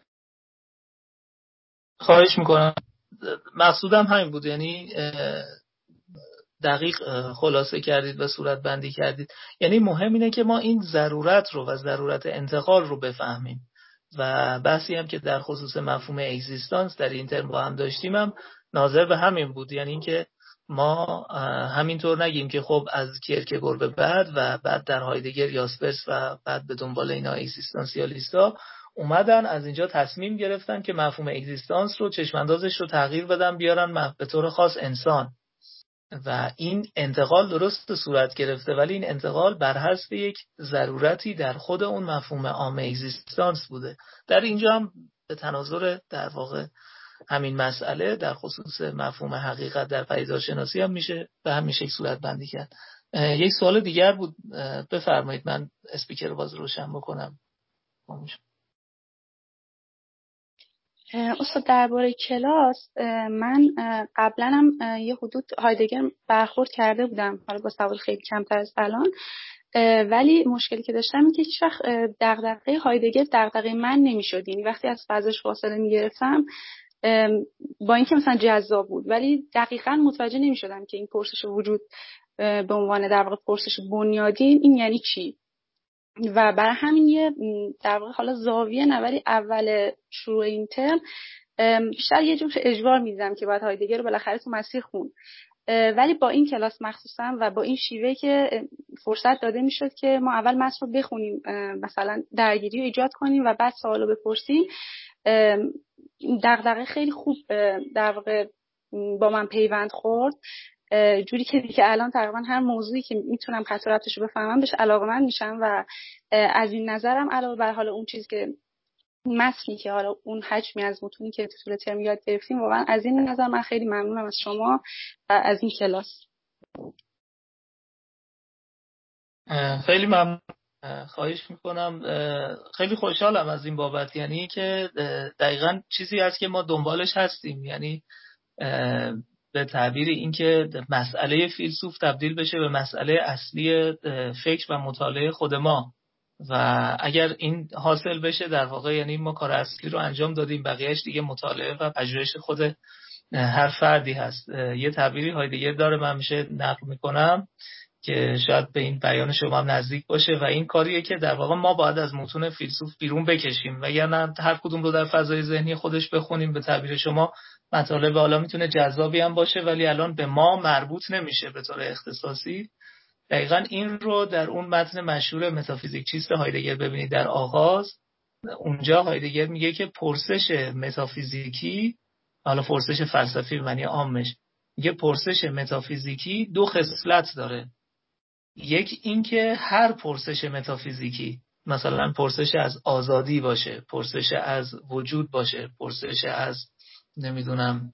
خواهش میکنم. مقصودم همین بود، یعنی دقیق خلاصه کردید و صورت بندی کردید. یعنی مهم اینه که ما این ضرورت رو و ضرورت انتقال رو بفهمیم و بحثی هم که در خصوص مفهوم اگزیستانس در این ترم با هم داشتیم هم ناظر به همین بود. یعنی اینکه ما همینطور نگیم که خب از کیرکگور به بعد و بعد در هایدگر یاسپرس و بعد به دنبال اینا اگزیستانسیالیستا اومدن از اینجا تصمیم گرفتن که مفهوم اگزیستانس رو چشماندازش رو تغییر بدن، بیارن به طور خاص انسان. و این انتقال درست صورت گرفته، ولی این انتقال بر حسب یک ضرورتی در خود اون مفهوم عام اگزیستانس بوده. در اینجا هم به تناظر در واقع همین مسئله در خصوص مفهوم حقیقت در پدیدارشناسی هم میشه به همین شکل صورت بندی کرد. یک سوال دیگر بود، بفرمایید. من اسپیکر رو باز روشن بکنم. استاد درباره کلاس من قبلا هم یه حدود هایدگر برخورد کرده بودم، حالا با سوال خیلی کمتر از الان، ولی مشکلی که داشتم این که هیچ وقت دغدغه هایدگر دغدغه من نمیشد. یعنی وقتی از فضاش فاصله میگرفتم با اینکه مثلا جذاب بود ولی دقیقاً متوجه نمیشدم که این پرسش وجود به عنوان در واقع پرسش بنیادین این یعنی چی. و برای همین یه در واقع حالا زاویه نه ولی اول شروع این ترم بیشتر یه جور اجبار می‌دیدم که باید هایدگر رو بالاخره تو مسیر خون. ولی با این کلاس مخصوصا و با این شیوه که فرصت داده میشد که ما اول متن رو بخونیم، مثلا درگیری رو ایجاد کنیم و بعد سوالو بپرسیم، دغدغه خیلی خوب در واقع با من پیوند خورد، جوری که دیگه الان تقریبا هر موضوعی که میتونم خط و ربطش رو بفهمم بهش علاقه‌مند میشم و از این نظرم علاوه بر حالا اون چیزی که متنی که حالا اون حجمی از متونی که تو طول ترم یاد گرفتیم، واقعا از این نظر من خیلی ممنونم از شما و از این کلاس. خیلی ممنون. خواهش میکنم. خیلی خوشحالم از این بابت، یعنی که دقیقاً چیزی هست که ما دنبالش هستیم، یعنی به تعبیر این که مسئله فیلسوف تبدیل بشه به مسئله اصلی فکر و مطالعه خود ما. و اگر این حاصل بشه در واقع یعنی ما کار اصلی رو انجام دادیم، بقیهش دیگه مطالعه و پژوهش خود هر فردی هست. یه تعبیری هایدگر داره، من میشه نقل میکنم که شاید به این بیان شما هم نزدیک باشه و این کاریه که در واقع ما باید از متون فیلسوف بیرون بکشیم و یا نه هر کدوم رو در فضای ذهنی خودش بخونیم. به تعبیر شما مطالب حالا میتونه جذابی هم باشه ولی الان به ما مربوط نمیشه به طور اختصاصی. دقیقاً این رو در اون متن مشهور متافیزیک چیست هایدگر ببینید در آغاز، اونجا هایدگر میگه که پرسش متافیزیکی، حالا پرسش فلسفی به معنی عامش، میگه پرسش متافیزیکی دو خصلت داره. یک این که هر پرسش متافیزیکی، مثلا پرسش از آزادی باشه، پرسش از وجود باشه، پرسش از نمیدونم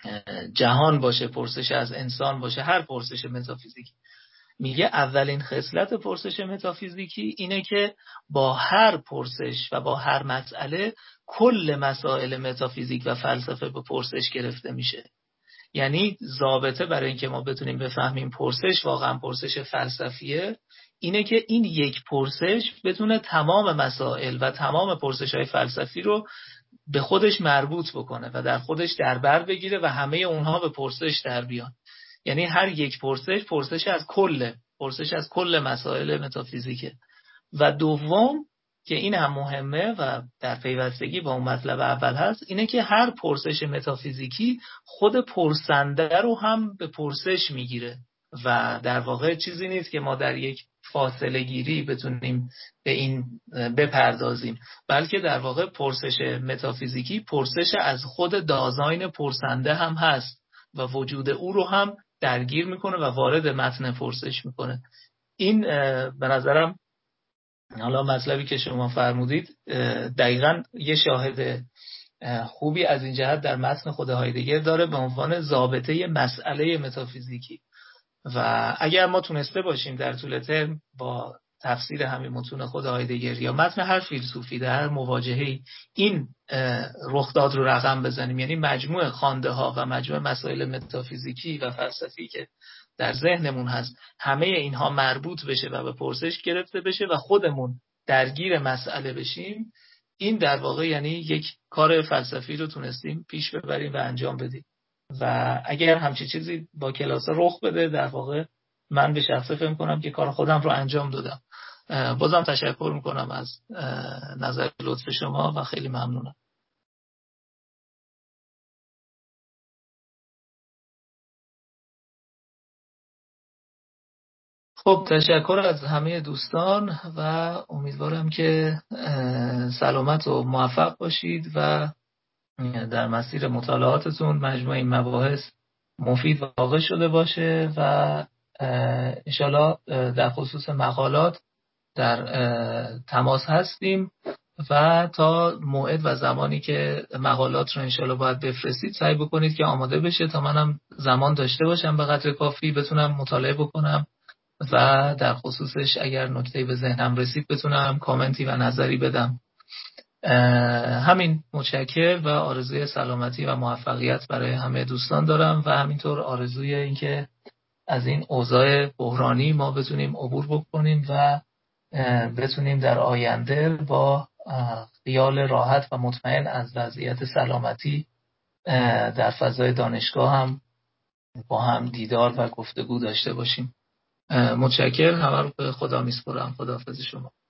جهان باشه، پرسش از انسان باشه، هر پرسش متافیزیکی، میگه اولین خصلت پرسش متافیزیکی اینه که با هر پرسش و با هر مسئله کل مسائل متافیزیک و فلسفه به پرسش گرفته میشه. یعنی ضابطه برای اینکه ما بتونیم بفهمیم پرسش واقعا پرسش فلسفیه اینه که این یک پرسش بتونه تمام مسائل و تمام پرسش‌های فلسفی رو به خودش مربوط بکنه و در خودش در بر بگیره و همه اونها به پرسش در بیان. یعنی هر یک پرسش پرسش از کل پرسش از کل مسائل متافیزیکه. و دوم که این هم مهمه و در پیوستگی با اون مطلب اول هست، اینه که هر پرسش متافیزیکی خود پرسنده رو هم به پرسش میگیره و در واقع چیزی نیست که ما در یک فاصله گیری بتونیم به این بپردازیم، بلکه در واقع پرسش متافیزیکی پرسش از خود دازاین پرسنده هم هست و وجود او رو هم درگیر میکنه و وارد متن پرسش میکنه. این به نظرم حالا مطلبی که شما فرمودید دقیقاً یه شاهد خوبی از این جهت در متن خود هایدگر داره به عنوان ضابطه مسئله متافیزیکی. و اگر ما تونسته باشیم در طول ترم با تفسیر همین متون خود هایدگر یا متن هر فیلسوفی در هر مواجهه‌ای این رخداد رو رقم بزنیم، یعنی مجموع خوانده ها و مجموع مسائل متافیزیکی و فلسفی که در ذهنمون هست همه اینها مربوط بشه و به پرسش گرفته بشه و خودمون درگیر مسئله بشیم، این در واقع یعنی یک کار فلسفی رو تونستیم پیش ببریم و انجام بدیم. و اگر همچین چیزی با کلاس رخ بده، در واقع من به شخصه فهم کنم که کار خودم رو انجام دادم. بازم تشکر میکنم از نظر لطف شما و خیلی ممنونم. خب تشکر از همه دوستان و امیدوارم که سلامت و موفق باشید و در مسیر مطالعاتتون مجموع این مباحث مفید واقع شده باشه و انشالله در خصوص مقالات در تماس هستیم و تا موعد و زمانی که مقالات رو انشالله باید بفرستید سعی بکنید که آماده بشه تا منم زمان داشته باشم به قدر کافی بتونم مطالعه بکنم و در خصوصش اگر نکته‌ای به ذهنم رسید بتونم کامنتی و نظری بدم. همین، متشکر و آرزوی سلامتی و موفقیت برای همه دوستان دارم و همینطور آرزوی این که از این اوضاع بحرانی ما بتونیم عبور بکنیم و بتونیم در آینده با خیال راحت و مطمئن از وضعیت سلامتی در فضای دانشگاه هم با هم دیدار و گفتگو داشته باشیم. متشکر، همه رو به خدا میسپارم. خداحافظ شما.